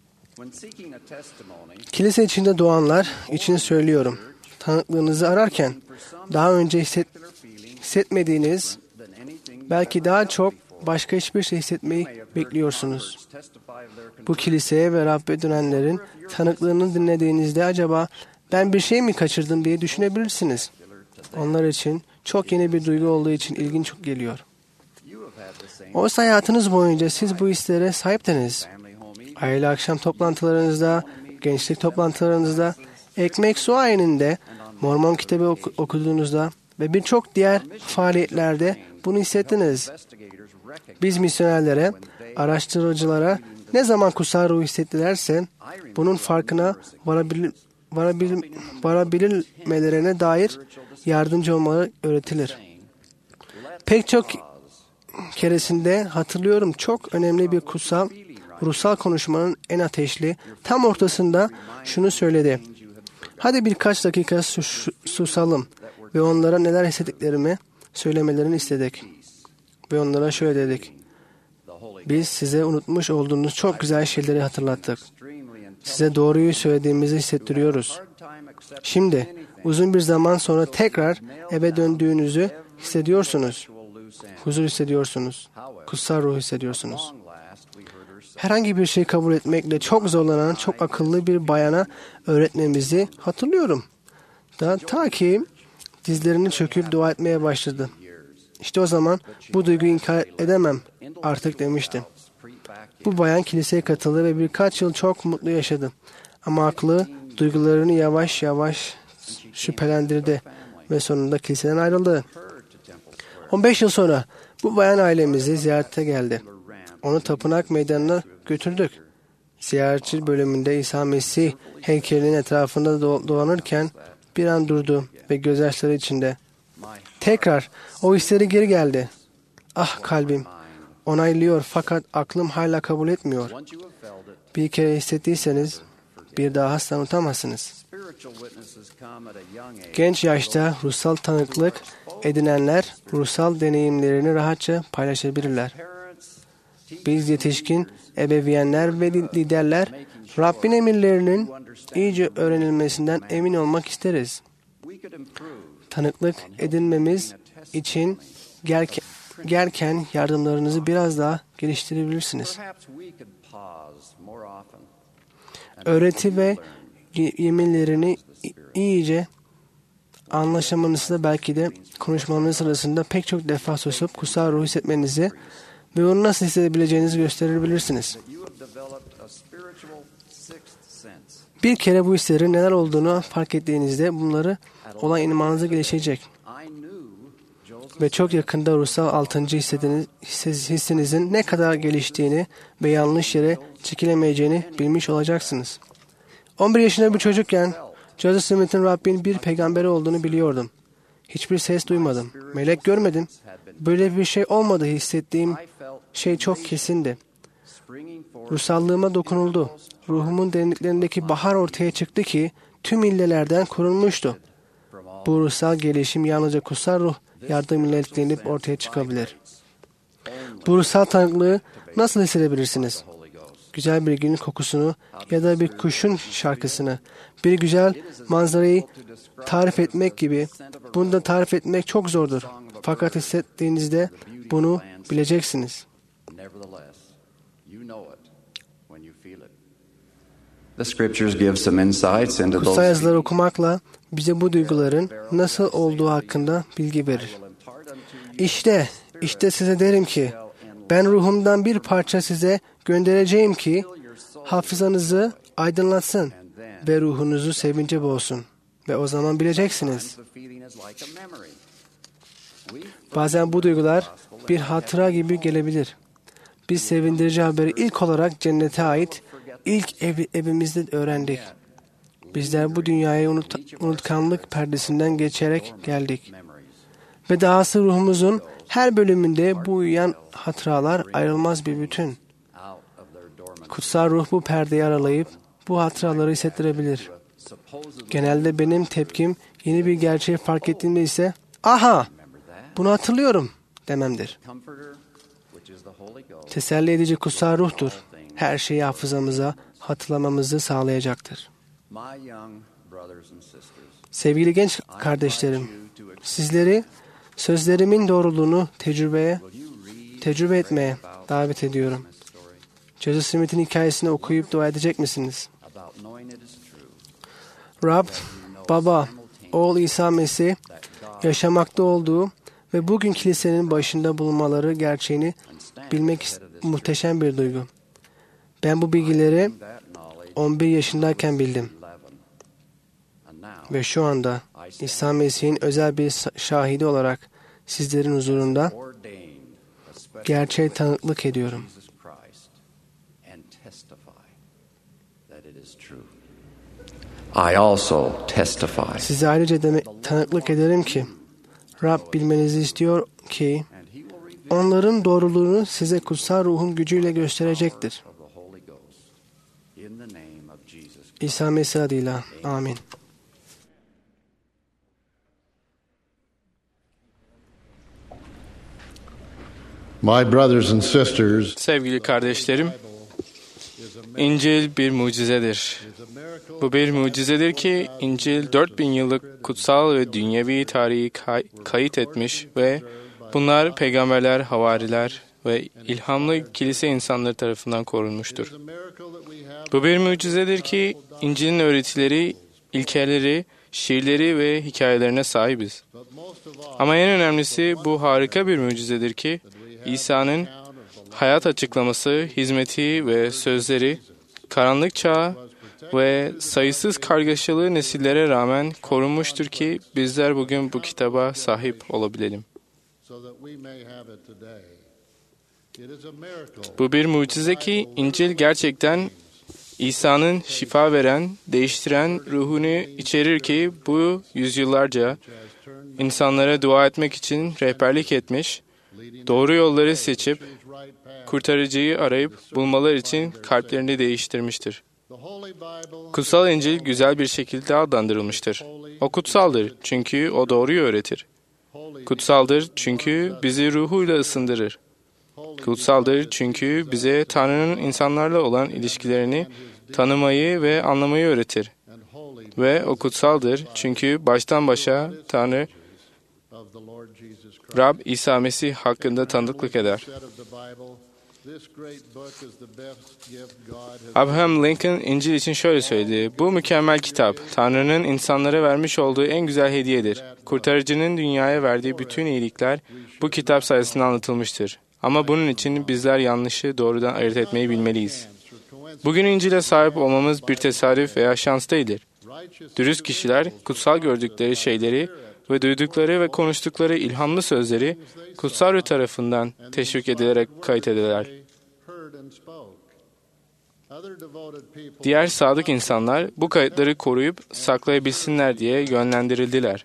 Kilise içinde doğanlar için söylüyorum. Tanıklığınızı ararken daha önce hissetmediğiniz, belki daha çok başka hiçbir şey hissetmeyi bekliyorsunuz. Bu kiliseye ve Rabbe dönenlerin tanıklığını dinlediğinizde acaba ben bir şey mi kaçırdım diye düşünebilirsiniz. Onlar için çok yeni bir duygu olduğu için ilginç geliyor. Oysa hayatınız boyunca siz bu hislere sahiptiniz. Aile akşam toplantılarınızda, gençlik toplantılarınızda, ekmek su ayininde, Mormon kitabı okuduğunuzda ve birçok diğer faaliyetlerde bunu hissettiniz. Biz misyonerlere, araştırıcılara ne zaman kutsal ruh hissettilerse bunun farkına varabilmelerine dair yardımcı olmaları öğretilir. Pek çok keresinde hatırlıyorum çok önemli bir ruhsal konuşmanın en ateşli tam ortasında şunu söyledi. Hadi birkaç dakika susalım ve onlara neler hissettiklerimi söylemelerini istedik. Ve onlara şöyle dedik. Biz size unutmuş olduğunuz çok güzel şeyleri hatırlattık. Size doğruyu söylediğimizi hissettiriyoruz. Şimdi uzun bir zaman sonra tekrar eve döndüğünüzü hissediyorsunuz. Huzur hissediyorsunuz. Kutsal ruh hissediyorsunuz. Herhangi bir şey kabul etmekle çok zorlanan, çok akıllı bir bayana öğretmemizi hatırlıyorum. Ta ki dizlerini çöküp dua etmeye başladı. İşte o zaman bu duyguyu inkar edemem artık demişti. Bu bayan kiliseye katıldı ve birkaç yıl çok mutlu yaşadı. Ama aklı duygularını yavaş yavaş şüphelendirdi ve sonunda kiliseden ayrıldı. 15 yıl sonra bu bayan ailemizi ziyarete geldi. Onu tapınak meydanına götürdük. Ziyaretçi bölümünde İsa Mesih heykelinin etrafında dolanırken bir an durdu ve gözyaşları içinde. Tekrar o hisleri geri geldi. Ah kalbim onaylıyor fakat aklım hala kabul etmiyor. Bir kere hissettiyseniz bir daha asla unutamazsınız. Genç yaşta ruhsal tanıklık edinenler ruhsal deneyimlerini rahatça paylaşabilirler. Biz yetişkin ebeveynler ve liderler Rabbin emirlerinin iyice öğrenilmesinden emin olmak isteriz. Tanıklık edinmemiz için gerken yardımlarınızı biraz daha geliştirebilirsiniz. Öğreti ve yeminlerini iyice anlaşılmanızda belki de konuşmanız sırasında pek çok defa susup kutsal ruhu hissetmenizi ve onu nasıl hissedebileceğinizi gösterebilirsiniz. Bir kere bu hislerin neler olduğunu fark ettiğinizde bunları olan imanınıza gelişecek. Ve çok yakında ruhsal 6. hissinizin ne kadar geliştiğini ve yanlış yere çekilemeyeceğini bilmiş olacaksınız. 11 yaşında bir çocukken Joseph Smith'in Rabbin bir peygamberi olduğunu biliyordum. Hiçbir ses duymadım. Melek görmedim. Böyle bir şey olmadı. Hissettiğim şey çok kesindi. Ruhsallığıma dokunuldu. Ruhumun derinliklerindeki bahar ortaya çıktı ki tüm illelerden korunmuştu. Bu ruhsal gelişim yalnızca kutsal ruh yardımıyla etkilenip ortaya çıkabilir. Bu ruhsal tanıklığı nasıl hissedebilirsiniz? Güzel bir günün kokusunu ya da bir kuşun şarkısını, bir güzel manzarayı tarif etmek gibi. Bunu da tarif etmek çok zordur. Fakat hissettiğinizde bunu bileceksiniz. Kutsal yazıları okumakla bize bu duyguların nasıl olduğu hakkında bilgi verir. İşte size derim ki, ben ruhumdan bir parça size göndereceğim ki hafızanızı aydınlatsın ve ruhunuzu sevince boğsun. Ve o zaman bileceksiniz. Bazen bu duygular bir hatıra gibi gelebilir. Biz sevindirici haberi ilk olarak cennete ait ilk evimizde öğrendik. Bizler bu dünyaya unutkanlık perdesinden geçerek geldik. Ve dahası ruhumuzun her bölümünde bu uyuyan hatıralar ayrılmaz bir bütün. Kutsal ruh bu perdeyi aralayıp bu hatıraları hissettirebilir. Genelde benim tepkim yeni bir gerçeği fark ettiğimde ise "Aha! Bunu hatırlıyorum." dememdir. Teselli edici kutsal ruhtur. Her şeyi hafızamıza hatırlamamızı sağlayacaktır. Sevgili genç kardeşlerim, sizleri sözlerimin doğruluğunu tecrübe etmeye davet ediyorum. Joseph Smith'in hikayesini okuyup dua edecek misiniz? Rab, Baba, Oğul İsa Mesih, yaşamakta olduğu ve bugün kilisenin başında bulunmaları gerçeğini bilmek muhteşem bir duygu. Ben bu bilgileri 11 yaşındayken bildim. Ve şu anda İsa Mesih'in özel bir şahidi olarak sizlerin huzurunda gerçeğe tanıklık ediyorum. Size ayrıca tanıklık ederim ki Rab bilmenizi istiyor ki onların doğruluğunu size kutsal ruhun gücüyle gösterecektir. İsa Mesih adıyla. Amin. My brothers and sisters, Sevgili kardeşlerim, İncil bir mucizedir. Bu bir mucizedir ki İncil 4000 yıllık kutsal ve dünyevi tarihi kayıt etmiş ve bunlar peygamberler, havariler ve ilhamlı kilise insanları tarafından korunmuştur. Bu bir mucizedir ki İncil'in öğretileri, ilkeleri, şiirleri ve hikayelerine sahibiz. Ama en önemlisi bu harika bir mucizedir ki İsa'nın hayat açıklaması, hizmeti ve sözleri karanlık çağ ve sayısız kargaşalı nesillere rağmen korunmuştur ki bizler bugün bu kitaba sahip olabilelim. Bu bir mucize ki İncil gerçekten İsa'nın şifa veren, değiştiren ruhunu içerir ki bu yüzyıllarca insanlara dua etmek için rehberlik etmiş, doğru yolları seçip kurtarıcıyı arayıp bulmalar için kalplerini değiştirmiştir. Kutsal İncil güzel bir şekilde adlandırılmıştır. O kutsaldır çünkü o doğruyu öğretir. Kutsaldır çünkü bizi ruhuyla ısındırır. Kutsaldır çünkü bize Tanrı'nın insanlarla olan ilişkilerini tanımayı ve anlamayı öğretir. Ve o kutsaldır çünkü baştan başa Tanrı, Rab İsa Mesih hakkında tanıklık eder. Abraham Lincoln İncil için şöyle söyledi: "Bu mükemmel kitap, Tanrı'nın insanlara vermiş olduğu en güzel hediyedir. Kurtarıcının dünyaya verdiği bütün iyilikler bu kitap sayesinde anlatılmıştır. Ama bunun için bizler yanlışı doğrudan ayırt etmeyi bilmeliyiz. Bugün İncil'e sahip olmamız bir tesadüf veya şans değildir. Dürüst kişiler kutsal gördükleri şeyleri ve duydukları ve konuştukları ilhamlı sözleri kutsal ruh tarafından teşvik edilerek kayıt ederler. Diğer sadık insanlar bu kayıtları koruyup saklayabilsinler diye yönlendirildiler.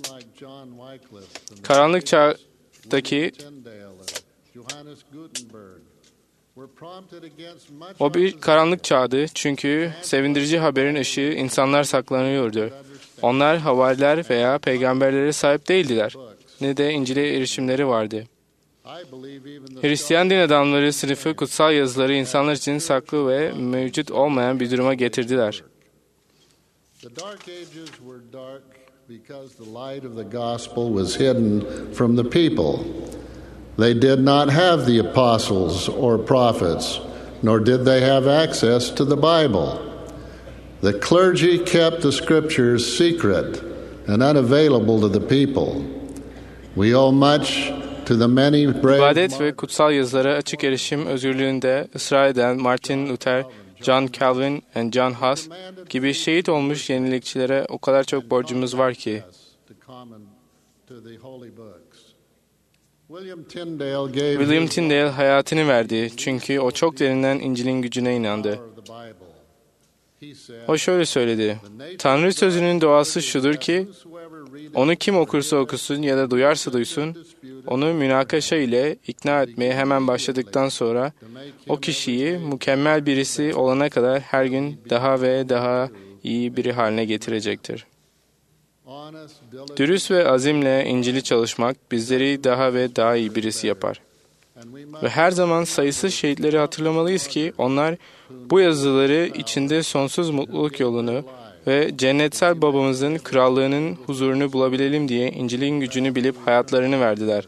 Karanlık çağdaki o bir karanlık çağdı çünkü sevindirici haberin ışığı insanlar saklanıyordu. Onlar havariler veya peygamberlere sahip değildiler. Ne de İncil'e erişimleri vardı. Hristiyan din adamları sınıfı kutsal yazıları insanlar için saklı ve mevcut olmayan bir duruma getirdiler. They did not have the apostles or prophets, nor did they have access to the Bible. The clergy kept the scriptures secret and unavailable to the people. We owe much to the many brave... İbadet ve kutsal yazılara açık erişim özgürlüğünde ısrar eden Martin Luther, John Calvin ve John Huss gibi şehit olmuş yenilikçilere o kadar çok borcumuz var ki. William Tyndale hayatını verdi çünkü o çok derinden İncil'in gücüne inandı. O şöyle söyledi: "Tanrı sözünün doğası şudur ki, onu kim okursa okusun ya da duyarsa duysun, onu münakaşa ile ikna etmeye hemen başladıktan sonra o kişiyi mükemmel birisi olana kadar her gün daha ve daha iyi biri haline getirecektir." Dürüst ve azimle İncil'i çalışmak bizleri daha ve daha iyi birisi yapar. Ve her zaman sayısız şehitleri hatırlamalıyız ki onlar bu yazıları içinde sonsuz mutluluk yolunu ve cennetsel babamızın krallığının huzurunu bulabilelim diye İncil'in gücünü bilip hayatlarını verdiler.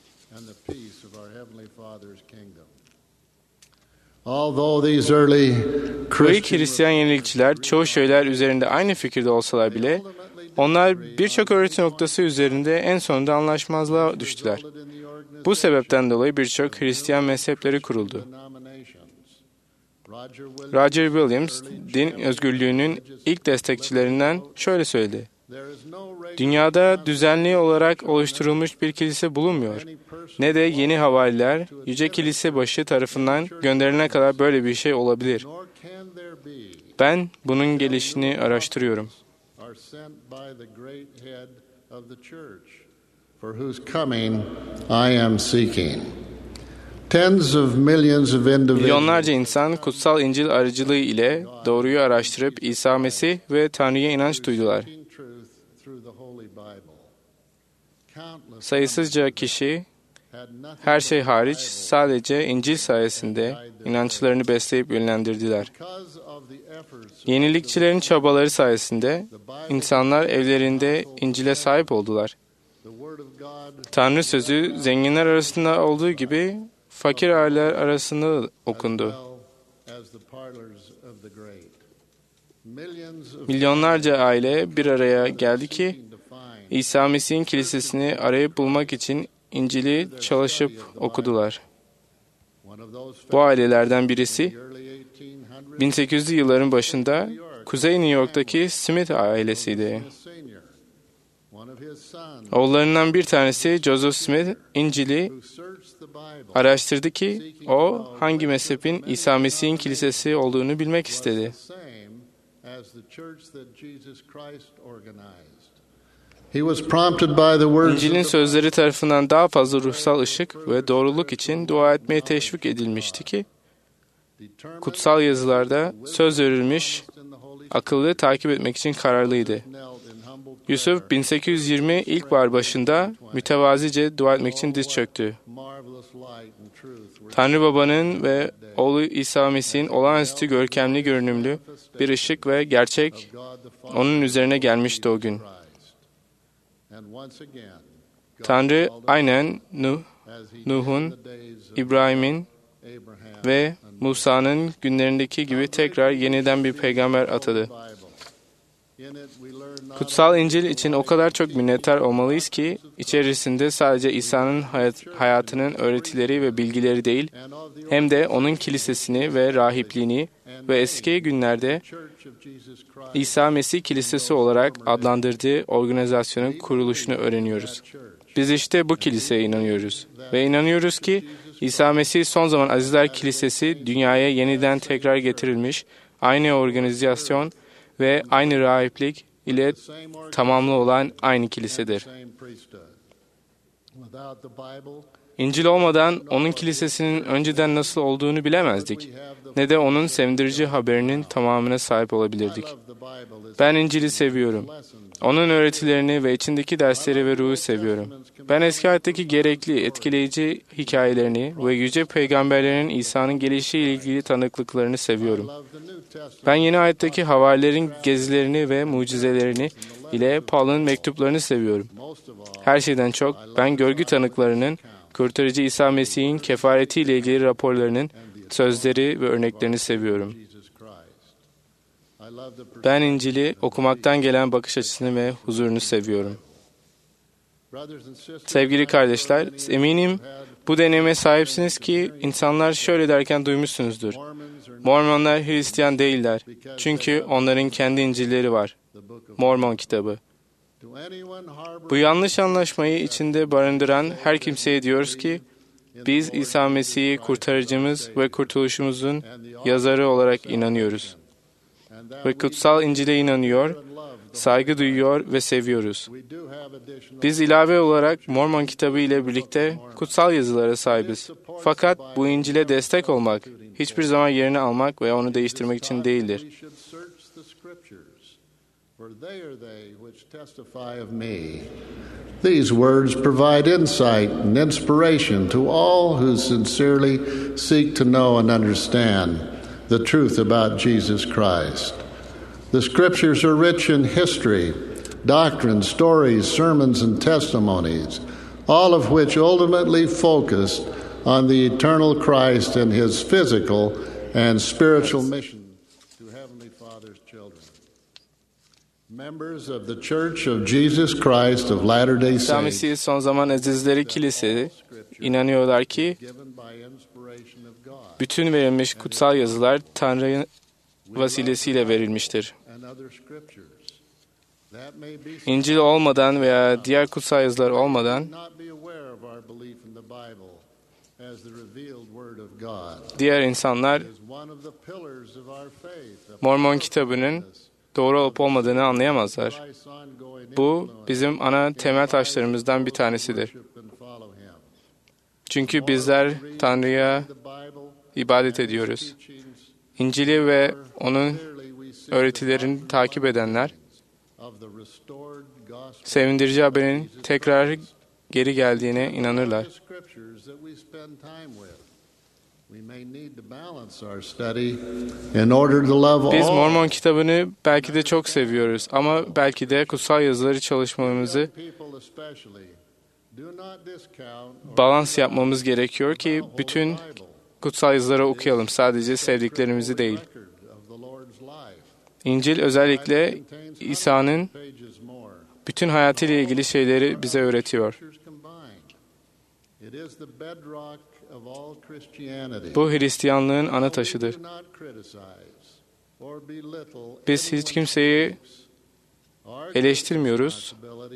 Bu ilk Hristiyan yenilikçiler çoğu şeyler üzerinde aynı fikirde olsalar bile onlar birçok öğreti noktası üzerinde en sonunda anlaşmazlığa düştüler. Bu sebepten dolayı birçok Hristiyan mezhepleri kuruldu. Roger Williams, din özgürlüğünün ilk destekçilerinden şöyle söyledi: "Dünyada düzenli olarak oluşturulmuş bir kilise bulunmuyor. Ne de yeni havariler, Yüce Kilise başı tarafından gönderilene kadar böyle bir şey olabilir. Ben bunun gelişini araştırıyorum." Milyonlarca insan kutsal İncil aracılığı ile doğruyu araştırıp İsa Mesih ve Tanrı'ya inanç duydular. Sayısızca kişi her şey hariç sadece İncil sayesinde inançlarını besleyip yönlendirdiler. Yenilikçilerin çabaları sayesinde insanlar evlerinde İncil'e sahip oldular. Tanrı sözü zenginler arasında olduğu gibi fakir aileler arasında okundu. Milyonlarca aile bir araya geldi ki İsa Mesih'in kilisesini arayıp bulmak için İncil'i çalışıp okudular. Bu ailelerden birisi 1800'lü yılların başında Kuzey New York'taki Smith ailesiydi. Oğullarından bir tanesi Joseph Smith İncil'i araştırdı ki o hangi mezhebin İsa Mesih'in kilisesi olduğunu bilmek istedi. İncil'in sözleri tarafından daha fazla ruhsal ışık ve doğruluk için dua etmeye teşvik edilmişti ki kutsal yazılarda söz verilmiş akıllı takip etmek için kararlıydı. Yusuf 1820 ilkbahar başında mütevazice dua etmek için diz çöktü. Tanrı Baba'nın ve oğlu İsa Mesih'in olağanüstü görkemli görünümlü bir ışık ve gerçek onun üzerine gelmişti o gün. Tanrı aynen Nuh'un, İbrahim'in ve Musa'nın günlerindeki gibi tekrar yeniden bir peygamber atadı. Kutsal İncil için o kadar çok minnettar olmalıyız ki içerisinde sadece İsa'nın hayatının öğretileri ve bilgileri değil, hem de onun kilisesini ve rahipliğini ve eski günlerde İsa Mesih Kilisesi olarak adlandırdığı organizasyonun kuruluşunu öğreniyoruz. Biz işte bu kiliseye inanıyoruz ve inanıyoruz ki İsa Mesih son zaman Azizler Kilisesi dünyaya yeniden tekrar getirilmiş, aynı organizasyon ve aynı rahiplik ile tamamlı olan aynı kilisedir. İncil olmadan onun kilisesinin önceden nasıl olduğunu bilemezdik. Ne de onun sevindirici haberinin tamamına sahip olabilirdik. Ben İncil'i seviyorum. Onun öğretilerini ve içindeki dersleri ve ruhu seviyorum. Ben eski hayattaki gerekli, etkileyici hikayelerini ve yüce peygamberlerin İsa'nın gelişiyle ilgili tanıklıklarını seviyorum. Ben yeni hayattaki havarilerin gezilerini ve mucizelerini ile Paul'un mektuplarını seviyorum. Her şeyden çok ben görgü tanıklarının, kurtarıcı İsa Mesih'in kefaretiyle ilgili raporlarının, sözleri ve örneklerini seviyorum. Ben İncil'i okumaktan gelen bakış açısını ve huzurunu seviyorum. Sevgili kardeşler, eminim bu deneyime sahipsiniz ki insanlar şöyle derken duymuşsunuzdur. Mormonlar Hristiyan değiller. Çünkü onların kendi İncil'leri var. Mormon kitabı. Bu yanlış anlaşmayı içinde barındıran her kimseye diyoruz ki, biz İsa Mesih'i kurtarıcımız ve kurtuluşumuzun yazarı olarak inanıyoruz. Ve kutsal İncil'e inanıyor, saygı duyuyor ve seviyoruz. Biz ilave olarak Mormon kitabı ile birlikte kutsal yazılara sahibiz. Fakat bu İncil'e destek olmak, hiçbir zaman yerini almak ve onu değiştirmek için değildir. These words provide insight and inspiration to all who sincerely seek to know and understand the truth about Jesus Christ. The scriptures are rich in history, doctrine, stories, sermons, and testimonies, all of which ultimately focus on the eternal Christ and his physical and spiritual mission to Heavenly Father's children. Members of the Church of Jesus Christ of Latter-day İsa Saints Mesih son zaman Azizleri Kilisesi inanıyorlar ki bütün verilmiş kutsal yazılar Tanrı vasilesiyle verilmiştir. İncil olmadan veya diğer kutsal yazılar olmadan diğer insanlar Mormon kitabının doğru olup olmadığını anlayamazlar. Bu bizim ana temel taşlarımızdan bir tanesidir. Çünkü bizler Tanrı'ya ibadet ediyoruz. İncil'i ve onun öğretilerini takip edenler, sevindirici haberin tekrar geri geldiğine inanırlar. Biz Mormon kitabını belki de çok seviyoruz ama belki de kutsal yazıları çalışmamızı balans yapmamız gerekiyor ki bütün kutsal yazıları okuyalım, sadece sevdiklerimizi değil. İncil özellikle İsa'nın bütün hayatıyla ilgili şeyleri bize öğretiyor. Bu Hristiyanlığın ana taşıdır. Biz hiç kimseyi eleştirmiyoruz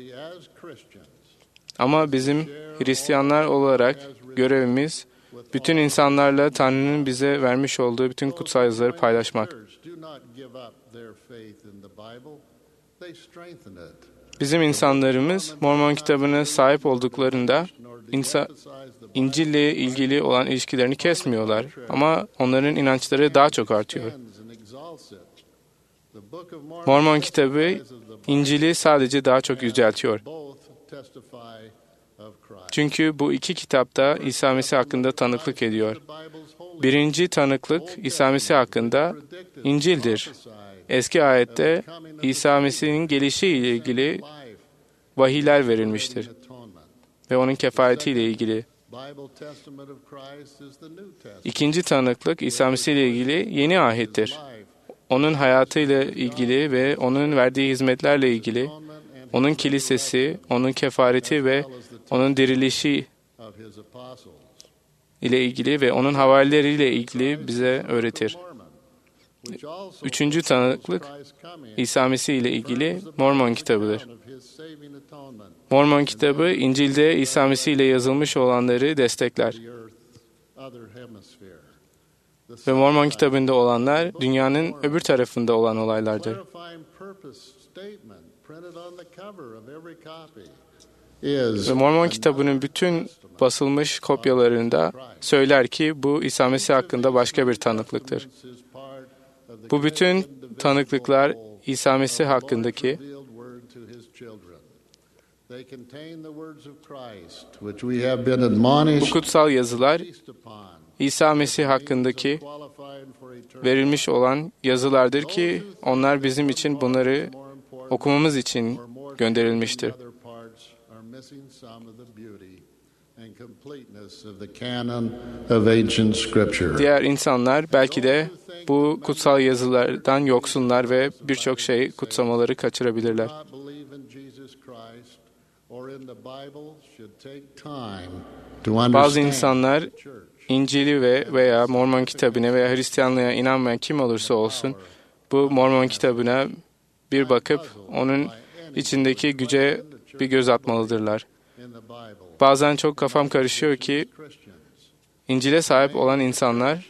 ama bizim Hristiyanlar olarak görevimiz bütün insanlarla Tanrı'nın bize vermiş olduğu bütün kutsal yazıları paylaşmak. Bizim insanlarımız Mormon kitabına sahip olduklarında İncil'le ilgili olan ilişkilerini kesmiyorlar ama onların inançları daha çok artıyor. Mormon kitabı İncil'i sadece daha çok yüceltiyor. Çünkü bu iki kitapta İsa Mesih hakkında tanıklık ediyor. Birinci tanıklık İsa Mesih hakkında İncil'dir. Eski ayette İsa Mesih'in gelişiyle ilgili vahiyler verilmiştir ve onun kefaretiyle ilgili. İkinci tanıklık İsa Mesih ile ilgili yeni ahittir. Onun hayatıyla ilgili ve onun verdiği hizmetlerle ilgili, onun kilisesi, onun kefareti ve onun dirilişi ile ilgili ve onun havalileriyle ilgili bize öğretir. Üçüncü tanıklık İsa Mesih ile ilgili Mormon kitabıdır. Mormon kitabı İncil'de İsa Mesih ile yazılmış olanları destekler. Ve Mormon kitabında olanlar dünyanın öbür tarafında olan olaylardır. Ve Mormon kitabının bütün basılmış kopyalarında söyler ki bu İsa Mesih hakkında başka bir tanıklıktır. Bu bütün tanıklıklar İsa Mesih hakkındaki bu kutsal yazılar İsa Mesih hakkındaki verilmiş olan yazılardır ki onlar bizim için bunları okumamız için gönderilmiştir. Diğer insanlar belki de bu kutsal yazılardan yoksunlar ve birçok şey kutsamaları kaçırabilirler. Bazı insanlar İncil'i veya Mormon kitabına veya Hristiyanlığa inanmayan kim olursa olsun bu Mormon kitabına bir bakıp onun içindeki güce bir göz atmalıdırlar. Bazen çok kafam karışıyor ki İncil'e sahip olan insanlar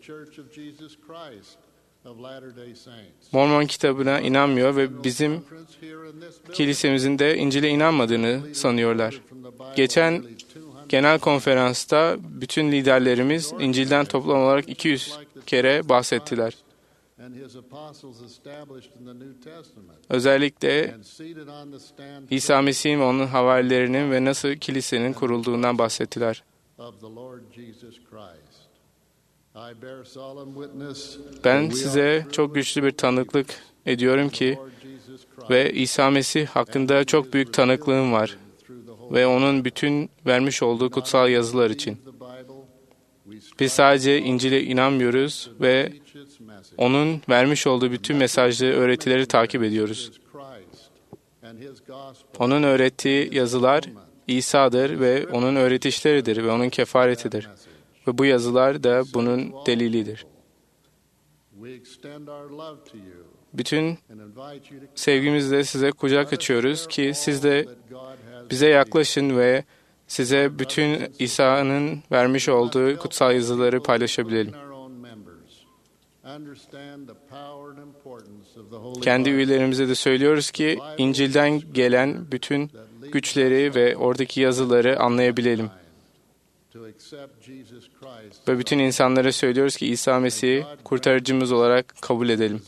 Mormon kitabına inanmıyor ve bizim kilisemizin de İncil'e inanmadığını sanıyorlar. Geçen genel konferansta bütün liderlerimiz İncil'den toplam olarak 200 kere bahsettiler. Özellikle İsa Mesih'in ve onun havarilerinin ve nasıl kilisenin kurulduğundan bahsettiler. Ben size çok güçlü bir tanıklık ediyorum ki ve İsa Mesih hakkında çok büyük tanıklığım var ve onun bütün vermiş olduğu kutsal yazılar için. Biz sadece İncil'e inanmıyoruz ve onun vermiş olduğu bütün mesajları, öğretileri takip ediyoruz. Onun öğrettiği yazılar İsa'dır ve onun öğretişleridir ve onun kefaretidir. Ve bu yazılar da bunun delilidir. Bütün sevgimizle size kucak açıyoruz ki siz de bize yaklaşın ve size bütün İsa'nın vermiş olduğu kutsal yazıları paylaşabilelim. Kendi üyelerimize de söylüyoruz ki İncil'den gelen bütün güçleri ve oradaki yazıları anlayabilelim. Ve bütün insanlara söylüyoruz ki İsa Mesih'i kurtarıcımız olarak kabul edelim.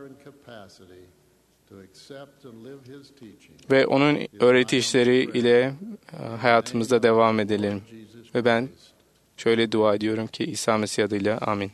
Ve onun öğreti işleri ile hayatımızda devam edelim. Ve ben şöyle dua ediyorum ki İsa Mesih adıyla amin.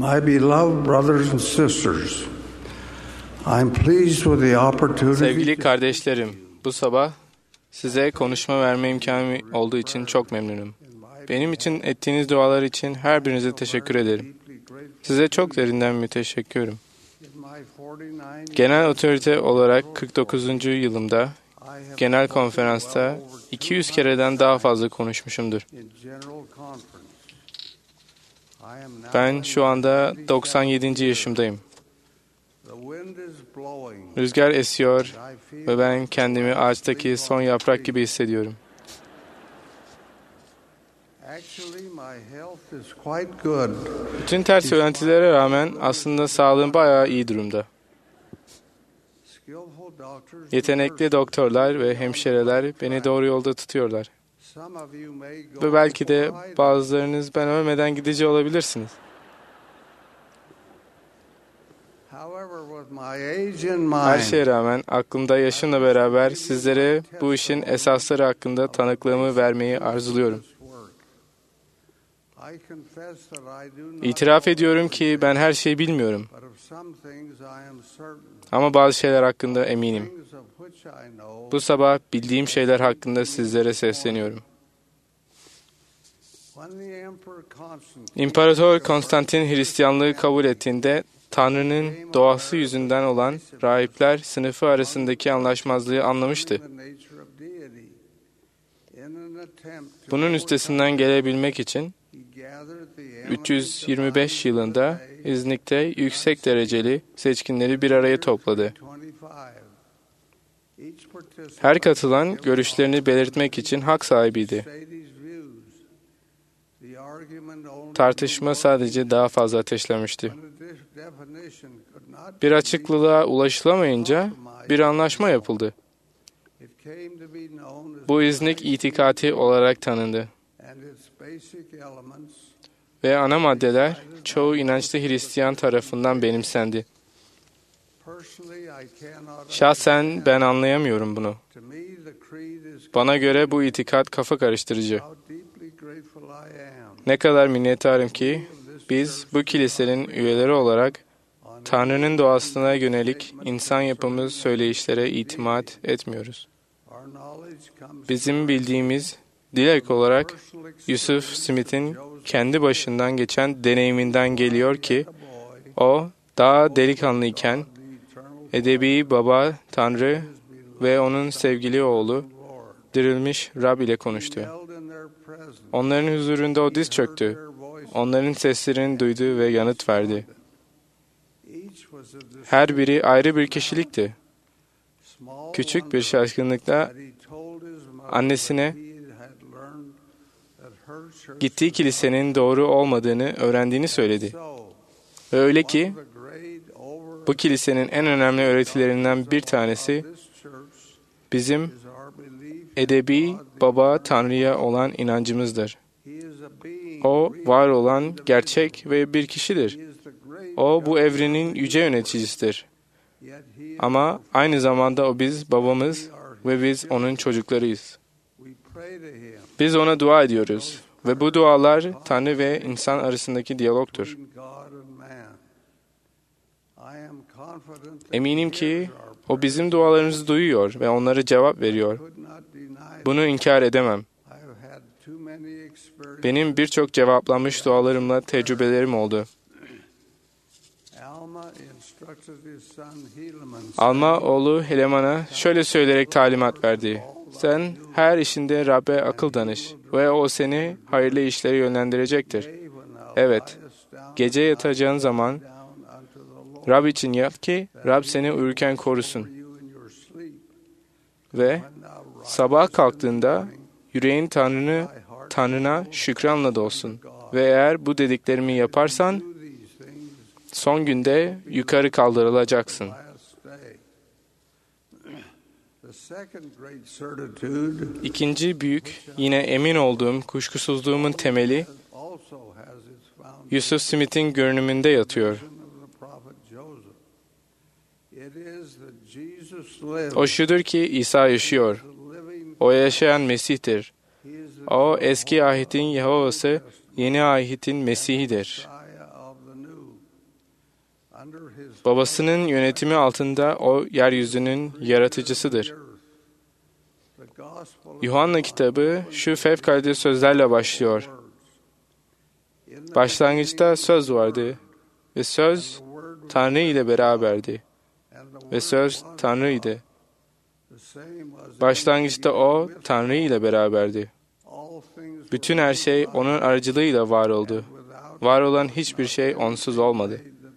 My beloved brothers and sisters, I'm pleased with the opportunity. Sevgili kardeşlerim, bu sabah size konuşma verme imkanı olduğu için çok memnunum. Benim için ettiğiniz dualar için her birinize teşekkür ederim. Size çok derinden müteşekkirim. Genel otorite olarak 49. yılımda genel konferansta 200 kereden daha fazla konuşmuşumdur. Ben şu anda 97. yaşımdayım. Rüzgar esiyor ve ben kendimi ağaçtaki son yaprak gibi hissediyorum. Bütün ters söylentilere rağmen aslında sağlığım bayağı iyi durumda. Yetenekli doktorlar ve hemşireler beni doğru yolda tutuyorlar. Ve belki de bazılarınız ben ölmeden gidici olabilirsiniz. Her şeye rağmen aklımda yaşımla beraber sizlere bu işin esasları hakkında tanıklığımı vermeyi arzuluyorum. İtiraf ediyorum ki ben her şeyi bilmiyorum. Ama bazı şeyler hakkında eminim. Bu sabah bildiğim şeyler hakkında sizlere sesleniyorum. İmparator Konstantin Hristiyanlığı kabul ettiğinde Tanrı'nın doğası yüzünden olan rahipler sınıfı arasındaki anlaşmazlığı anlamıştı. Bunun üstesinden gelebilmek için 325 yılında İznik'te yüksek dereceli seçkinleri bir araya topladı. Her katılan görüşlerini belirtmek için hak sahibiydi. Tartışma sadece daha fazla ateşlenmişti. Bir açıklığa ulaşılamayınca bir anlaşma yapıldı. Bu İznik itikati olarak tanındı. Ve ana maddeler çoğu inançlı Hristiyan tarafından benimsendi. Şahsen ben anlayamıyorum bunu. Bana göre bu itikat kafa karıştırıcı. Ne kadar minnettarım ki biz bu kilisenin üyeleri olarak Tanrı'nın doğasına yönelik insan yapımı söyleyişlere itimat etmiyoruz. Bizim bildiğimiz dilek olarak Yusuf Smith'in kendi başından geçen deneyiminden geliyor ki o daha delikanlıyken edebi baba Tanrı ve onun sevgili oğlu dirilmiş Rab ile konuştu. Onların huzurunda o diz çöktü. Onların seslerini duydu ve yanıt verdi. Her biri ayrı bir kişilikti. Küçük bir şaşkınlıkla annesine gittiği kilisenin doğru olmadığını öğrendiğini söyledi. Ve öyle ki bu kilisenin en önemli öğretilerinden bir tanesi bizim edebi baba Tanrı'ya olan inancımızdır. O var olan gerçek ve bir kişidir. O bu evrenin yüce yöneticisidir. Ama aynı zamanda o babamız ve biz onun çocuklarıyız. Biz ona dua ediyoruz ve bu dualar Tanrı ve insan arasındaki diyalogtur. Eminim ki o bizim dualarımızı duyuyor ve onlara cevap veriyor. Bunu inkar edemem. Benim birçok cevaplanmış dualarımla tecrübelerim oldu. Alma oğlu Heleman'a şöyle söyleyerek talimat verdi. Sen her işinde Rab'be akıl danış ve o seni hayırlı işlere yönlendirecektir. Evet, gece yatacağın zaman Rab için yat ki Rab seni uyurken korusun. Ve sabah kalktığında yüreğin Tanrı'na şükranla dolsun. Ve eğer bu dediklerimi yaparsan son günde yukarı kaldırılacaksın. İkinci büyük, yine emin olduğum kuşkusuzluğumun temeli Yusuf Smith'in görünümünde yatıyor. O şudur ki İsa yaşıyor. O yaşayan Mesih'tir. O eski ahitin Yehova'sı, yeni ahitin Mesih'idir. Babasının yönetimi altında o yeryüzünün yaratıcısıdır. Yuhanna kitabı şu fevkalade sözlerle başlıyor. Başlangıçta söz vardı ve söz Tanrı ile beraberdi ve söz Tanrı'ydı. Başlangıçta o Tanrı ile beraberdi. Bütün her şey onun aracılığıyla var oldu. Var olan hiçbir şey onsuz olmadı.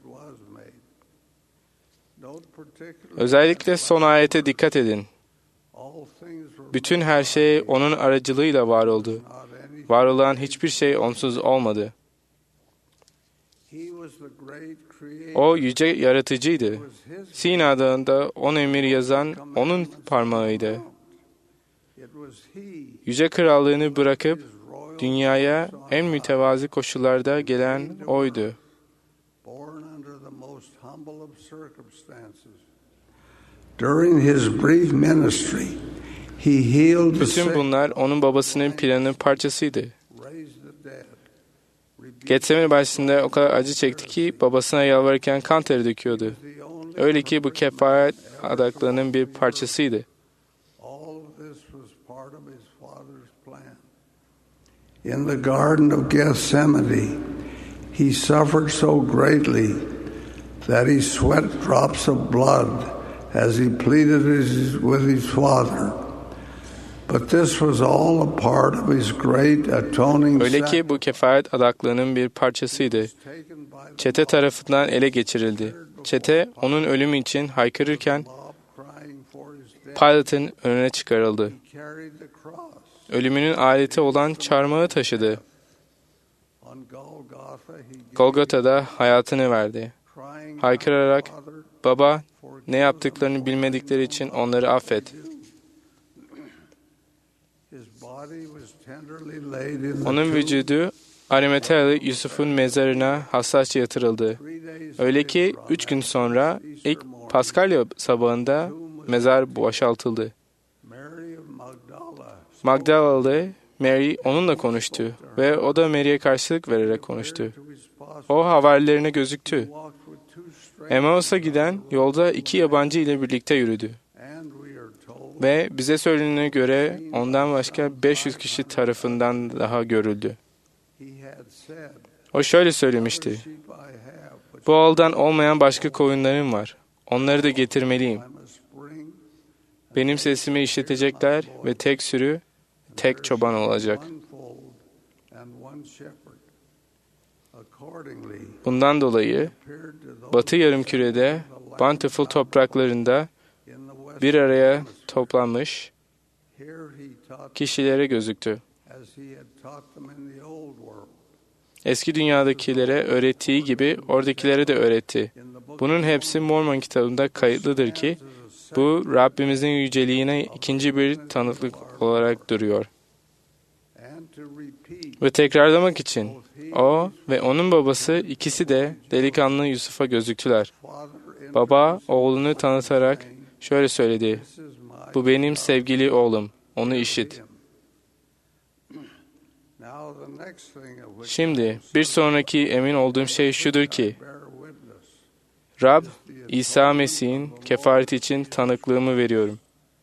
Özellikle son ayete dikkat edin. Bütün her şey onun aracılığıyla var oldu. Var olan hiçbir şey onsuz olmadı. O yüce yaratıcıydı. Sina Dağı'nda 10 emir yazan onun parmağıydı. Yüce krallığını bırakıp dünyaya en mütevazi koşullarda gelen oydu. Bütün bunlar onun babasının planının parçasıydı. Getsemane bahçesinde o kadar acı çekti ki babasına yalvarırken kan teri döküyordu. Öyle ki bu kefaret adaklığının bir parçasıydı. In the Garden of Gethsemane, he suffered so greatly that he sweat drops of blood as he pleaded with his Father. But this was all a part of his great atoning Öyle ki bu kefaret adaklığının bir parçasıydı. Çete tarafından ele geçirildi. Çete onun ölümü için haykırırken Pilate'ın önüne çıkarıldı. Ölümünün aleti olan çarmıha taşıdı. Golgota'da hayatını verdi. Haykırarak, "Baba, ne yaptıklarını bilmedikleri için onları affet." Onun vücudu Arimatealı Yusuf'un mezarına hassasça yatırıldı. Öyle ki 3 gün sonra ilk Paskalya sabahında mezar boşaltıldı. Magdalalı Mary onunla konuştu ve o da Mary'e karşılık vererek konuştu. O havarilerine gözüktü. Emmaus'a giden yolda 2 yabancı ile birlikte yürüdü. Ve bize söylenene göre ondan başka 500 kişi tarafından daha görüldü. O şöyle söylemişti. "Bu oğuldan olmayan başka koyunlarım var. Onları da getirmeliyim. Benim sesimi işitecekler ve tek sürü, tek çoban olacak." Bundan dolayı Batı Yarımküre'de Bountiful topraklarında bir araya toplanmış kişilere gözüktü. Eski dünyadakilere öğrettiği gibi oradakilere de öğretti. Bunun hepsi Mormon kitabında kayıtlıdır ki bu Rabbimizin yüceliğine ikinci bir tanıklık olarak duruyor. Ve tekrarlamak için o ve onun babası ikisi de delikanlı Yusuf'a gözüktüler. Baba oğlunu tanıtarak şöyle söyledi. "Bu benim sevgili oğlum, onu işit." Şimdi bir sonraki emin olduğum şey şudur ki Rab, İsa Mesih'in kefareti için tanıklığımı veriyorum.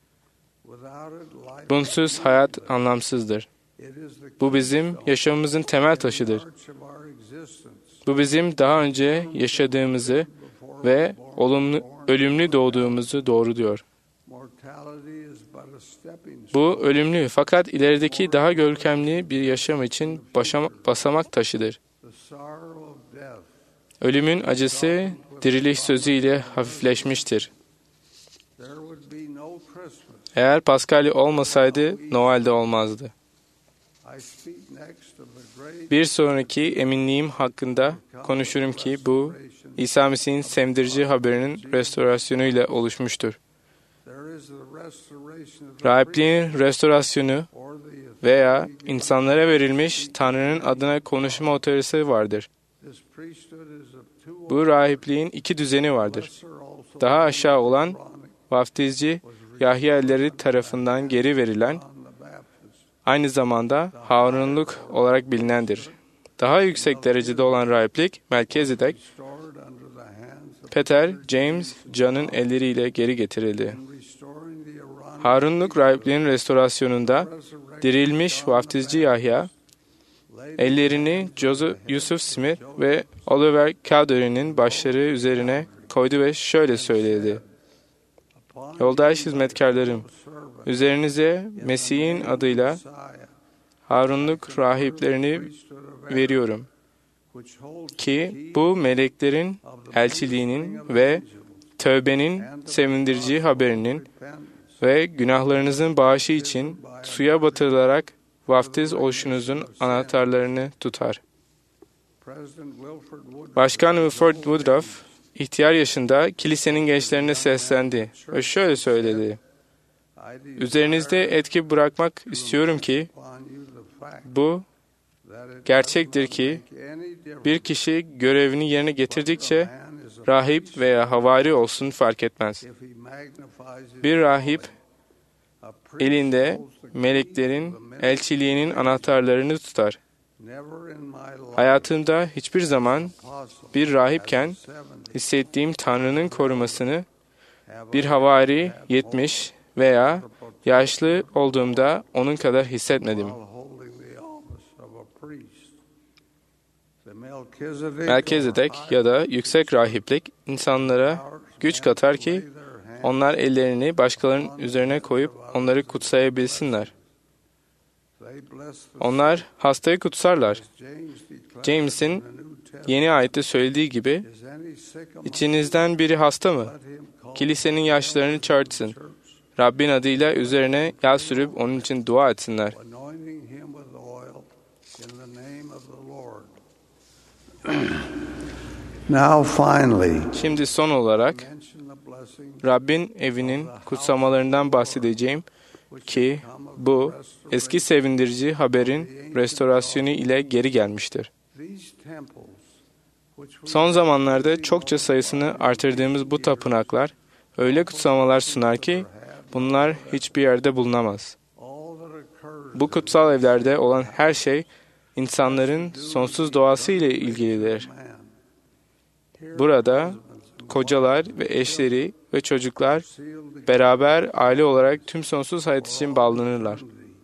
Bunsuz hayat anlamsızdır. Bu bizim yaşamımızın temel taşıdır. Bu bizim daha önce yaşadığımızı ve ölümlü doğduğumuzu doğruluyor. Bu ölümlü fakat ilerideki daha görkemli bir yaşam için basamak taşıdır. Ölümün acısı diriliş sözüyle hafifleşmiştir. Eğer Paskalya olmasaydı Noel'de olmazdı. Bir sonraki eminliğim hakkında konuşurum ki bu İsa Mesih'in sevdirici haberinin restorasyonuyla oluşmuştur. Rahipliğin restorasyonu veya insanlara verilmiş Tanrı'nın adına konuşma otoritesi vardır. Bu rahipliğin 2 düzeni vardır. Daha aşağı olan vaftizci Yahyalıları tarafından geri verilen, aynı zamanda Harunluk olarak bilinendir. Daha yüksek derecede olan rahiplik Melkizedek, Peter, James, John'un elleriyle geri getirildi. Harunluk rahipliğinin restorasyonunda dirilmiş vaftizci Yahya, ellerini Yusuf Smith ve Oliver Cowdery'nin başları üzerine koydu ve şöyle söyledi: "Yoldaş hizmetkarlarım, üzerinize Mesih'in adıyla Harunluk rahiplerini veriyorum ki bu meleklerin elçiliğinin ve tövbenin sevindirici haberinin ve günahlarınızın bağışı için suya batırılarak vaftiz oluşunuzun anahtarlarını tutar." Başkan Wilford Woodruff, ihtiyar yaşında kilisenin gençlerine seslendi ve şöyle söyledi: "Üzerinizde etki bırakmak istiyorum ki bu gerçektir ki bir kişi görevini yerine getirdikçe rahip veya havari olsun fark etmez. Bir rahip elinde meleklerin elçiliğinin anahtarlarını tutar. Hayatımda hiçbir zaman bir rahipken hissettiğim Tanrı'nın korumasını bir havari 70 veya yaşlı olduğumda onun kadar hissetmedim. Melkizedek ya da yüksek rahiplik insanlara güç katar ki onlar ellerini başkalarının üzerine koyup onları kutsayabilsinler. Onlar hastayı kutsarlar. James'in yeni ayette söylediği gibi, içinizden biri hasta mı? Kilisenin yaşlılarını çağırtsın. Rabbin adıyla üzerine yağ sürüp onun için dua etsinler. Şimdi son olarak Rabbin evinin kutsamalarından bahsedeceğim ki bu eski sevindirici haberin restorasyonu ile geri gelmiştir. Son zamanlarda çokça sayısını artırdığımız bu tapınaklar öyle kutsamalar sunar ki bunlar hiçbir yerde bulunamaz. Bu kutsal evlerde olan her şey insanların sonsuz doğası ile ilgilidir. Burada kocalar ve eşleri ve çocuklar beraber aile olarak tüm sonsuz hayat için bağlanırlar.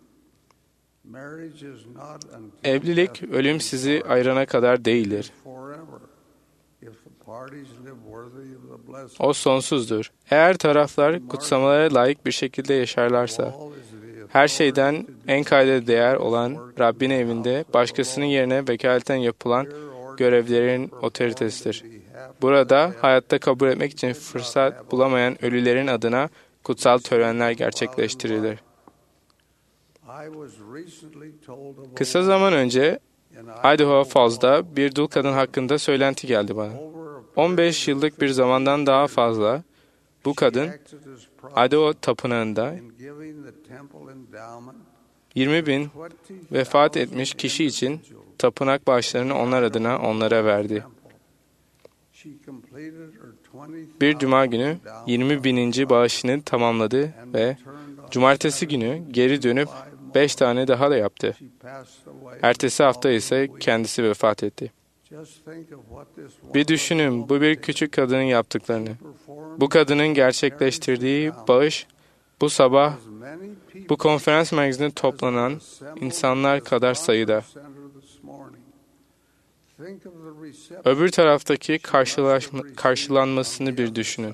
Evlilik ölüm sizi ayırana kadar değildir. O sonsuzdur. Eğer taraflar kutsamalara layık bir şekilde yaşarlarsa, her şeyden en kayda değer olan Rabbin evinde başkasının yerine vekaleten yapılan görevlerin otoritesidir. Burada hayatta kabul etmek için fırsat bulamayan ölülerin adına kutsal törenler gerçekleştirilir. Kısa zaman önce Idaho Falls'da bir dul kadın hakkında söylenti geldi bana. 15 yıllık bir zamandan daha fazla bu kadın Idaho tapınağında 20.000 vefat etmiş kişi için tapınak bağışlarını onlar adına onlara verdi. Bir cuma günü 20.000. bağışını tamamladı ve cumartesi günü geri dönüp 5 tane daha da yaptı. Ertesi hafta ise kendisi vefat etti. Bir düşünün bu bir küçük kadının yaptıklarını. Bu kadının gerçekleştirdiği bağış bu sabah bu konferans merkezinde toplanan insanlar kadar sayıda. Öbür taraftaki karşılanmasını bir düşünün.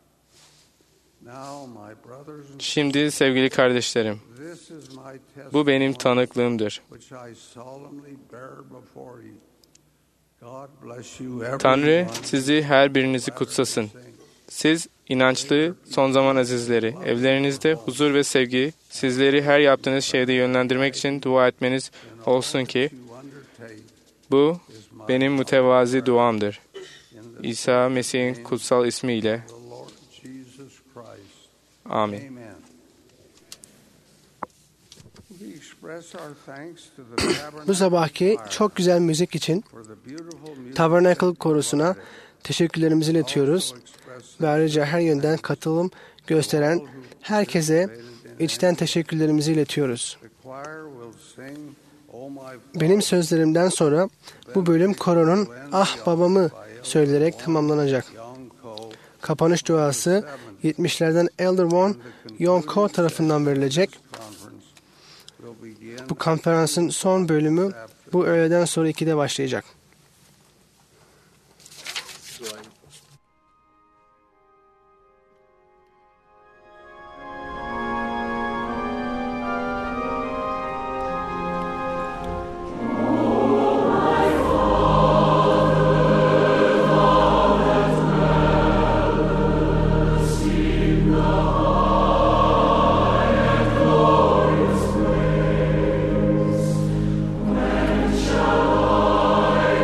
Şimdi sevgili kardeşlerim, bu benim tanıklığımdır. Tanrı sizi her birinizi kutsasın. Siz inançlı son zaman azizleri, evlerinizde huzur ve sevgi, sizleri her yaptığınız şeyde yönlendirmek için dua etmeniz olsun ki bu benim mütevazi duamdır. İsa Mesih'in kutsal ismiyle. Amin. Bu sabahki çok güzel müzik için Tabernacle Korosu'na teşekkürlerimizi iletiyoruz ve ayrıca her yönden katılım gösteren herkese içten teşekkürlerimizi iletiyoruz. Benim sözlerimden sonra bu bölüm koronun "Ah babamı" söyleyerek tamamlanacak. Kapanış duası 70'lerden Elder Von Yonko tarafından verilecek. Bu konferansın son bölümü bu öğleden sonra 2'de başlayacak. Shall I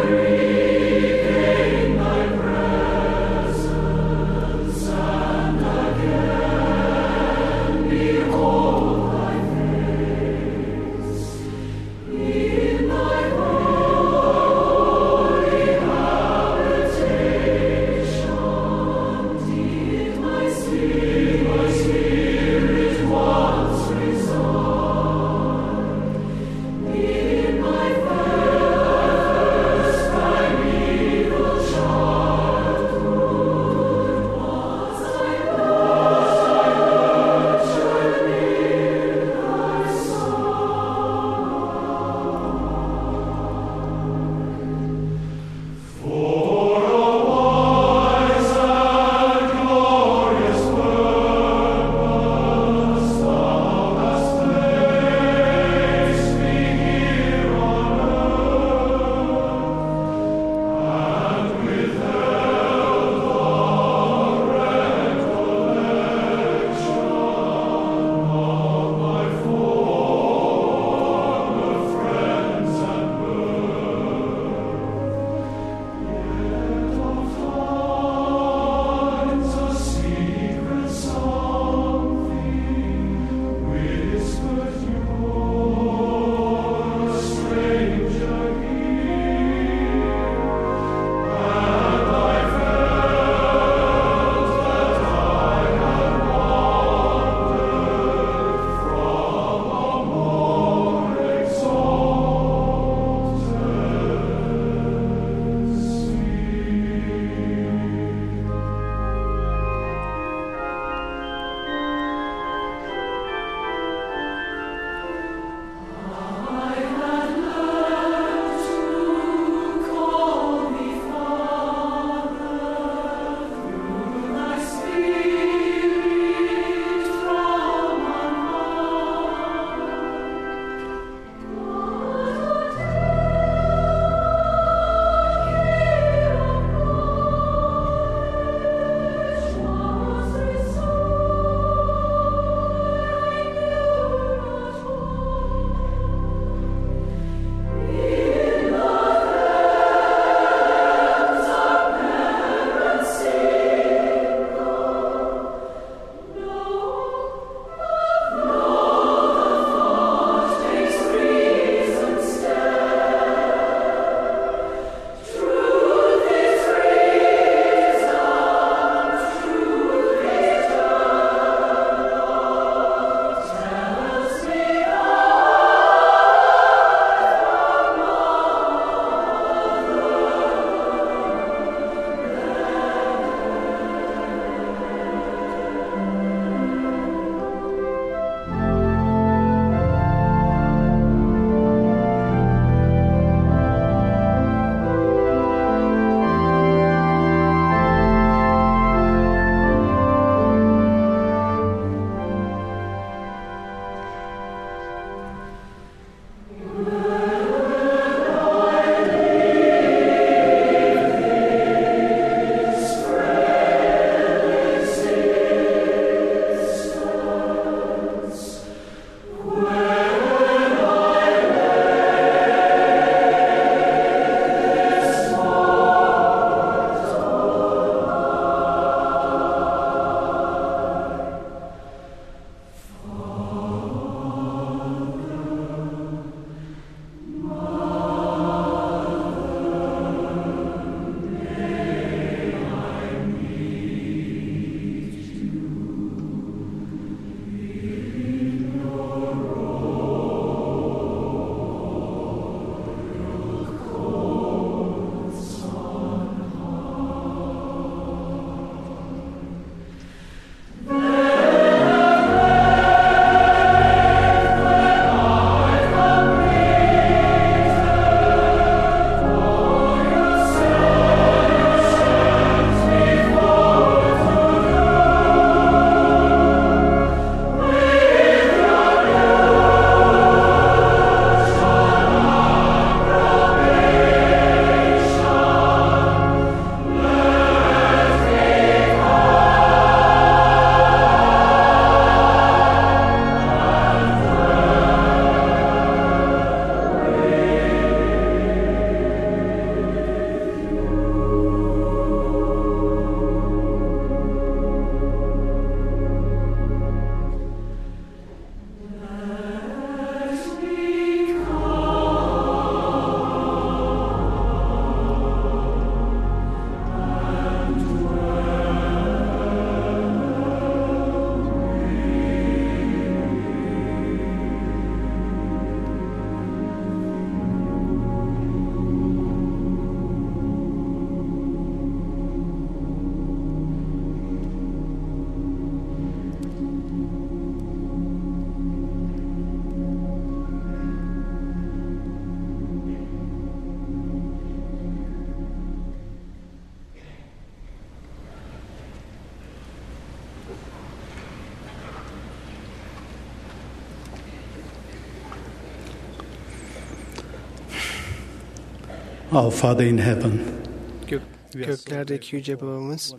Our Father in heaven. Göklerdeki yüce babamız,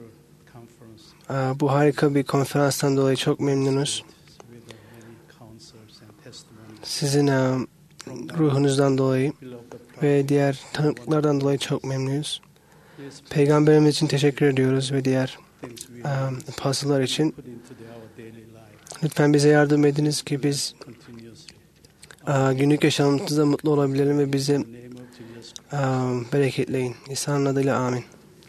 bu harika bir konferanstan dolayı çok memnunuz. Sizin ruhunuzdan dolayı ve diğer tanıklıklardan dolayı çok memnunuz. Peygamberimiz için teşekkür ediyoruz ve diğer apostollar için. Lütfen bize yardım ediniz ki biz günlük yaşamımızda mutlu olabilelim ve bizi bereketleyin. İsa'nın adıyla amin.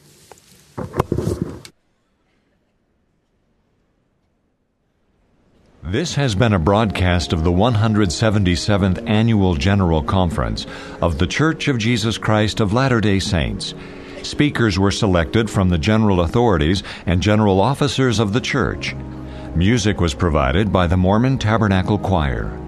This has been a broadcast of the 177th Annual General Conference of The Church of Jesus Christ of Latter-day Saints. Speakers were selected from the general authorities and general officers of the church. Music was provided by the Mormon Tabernacle Choir.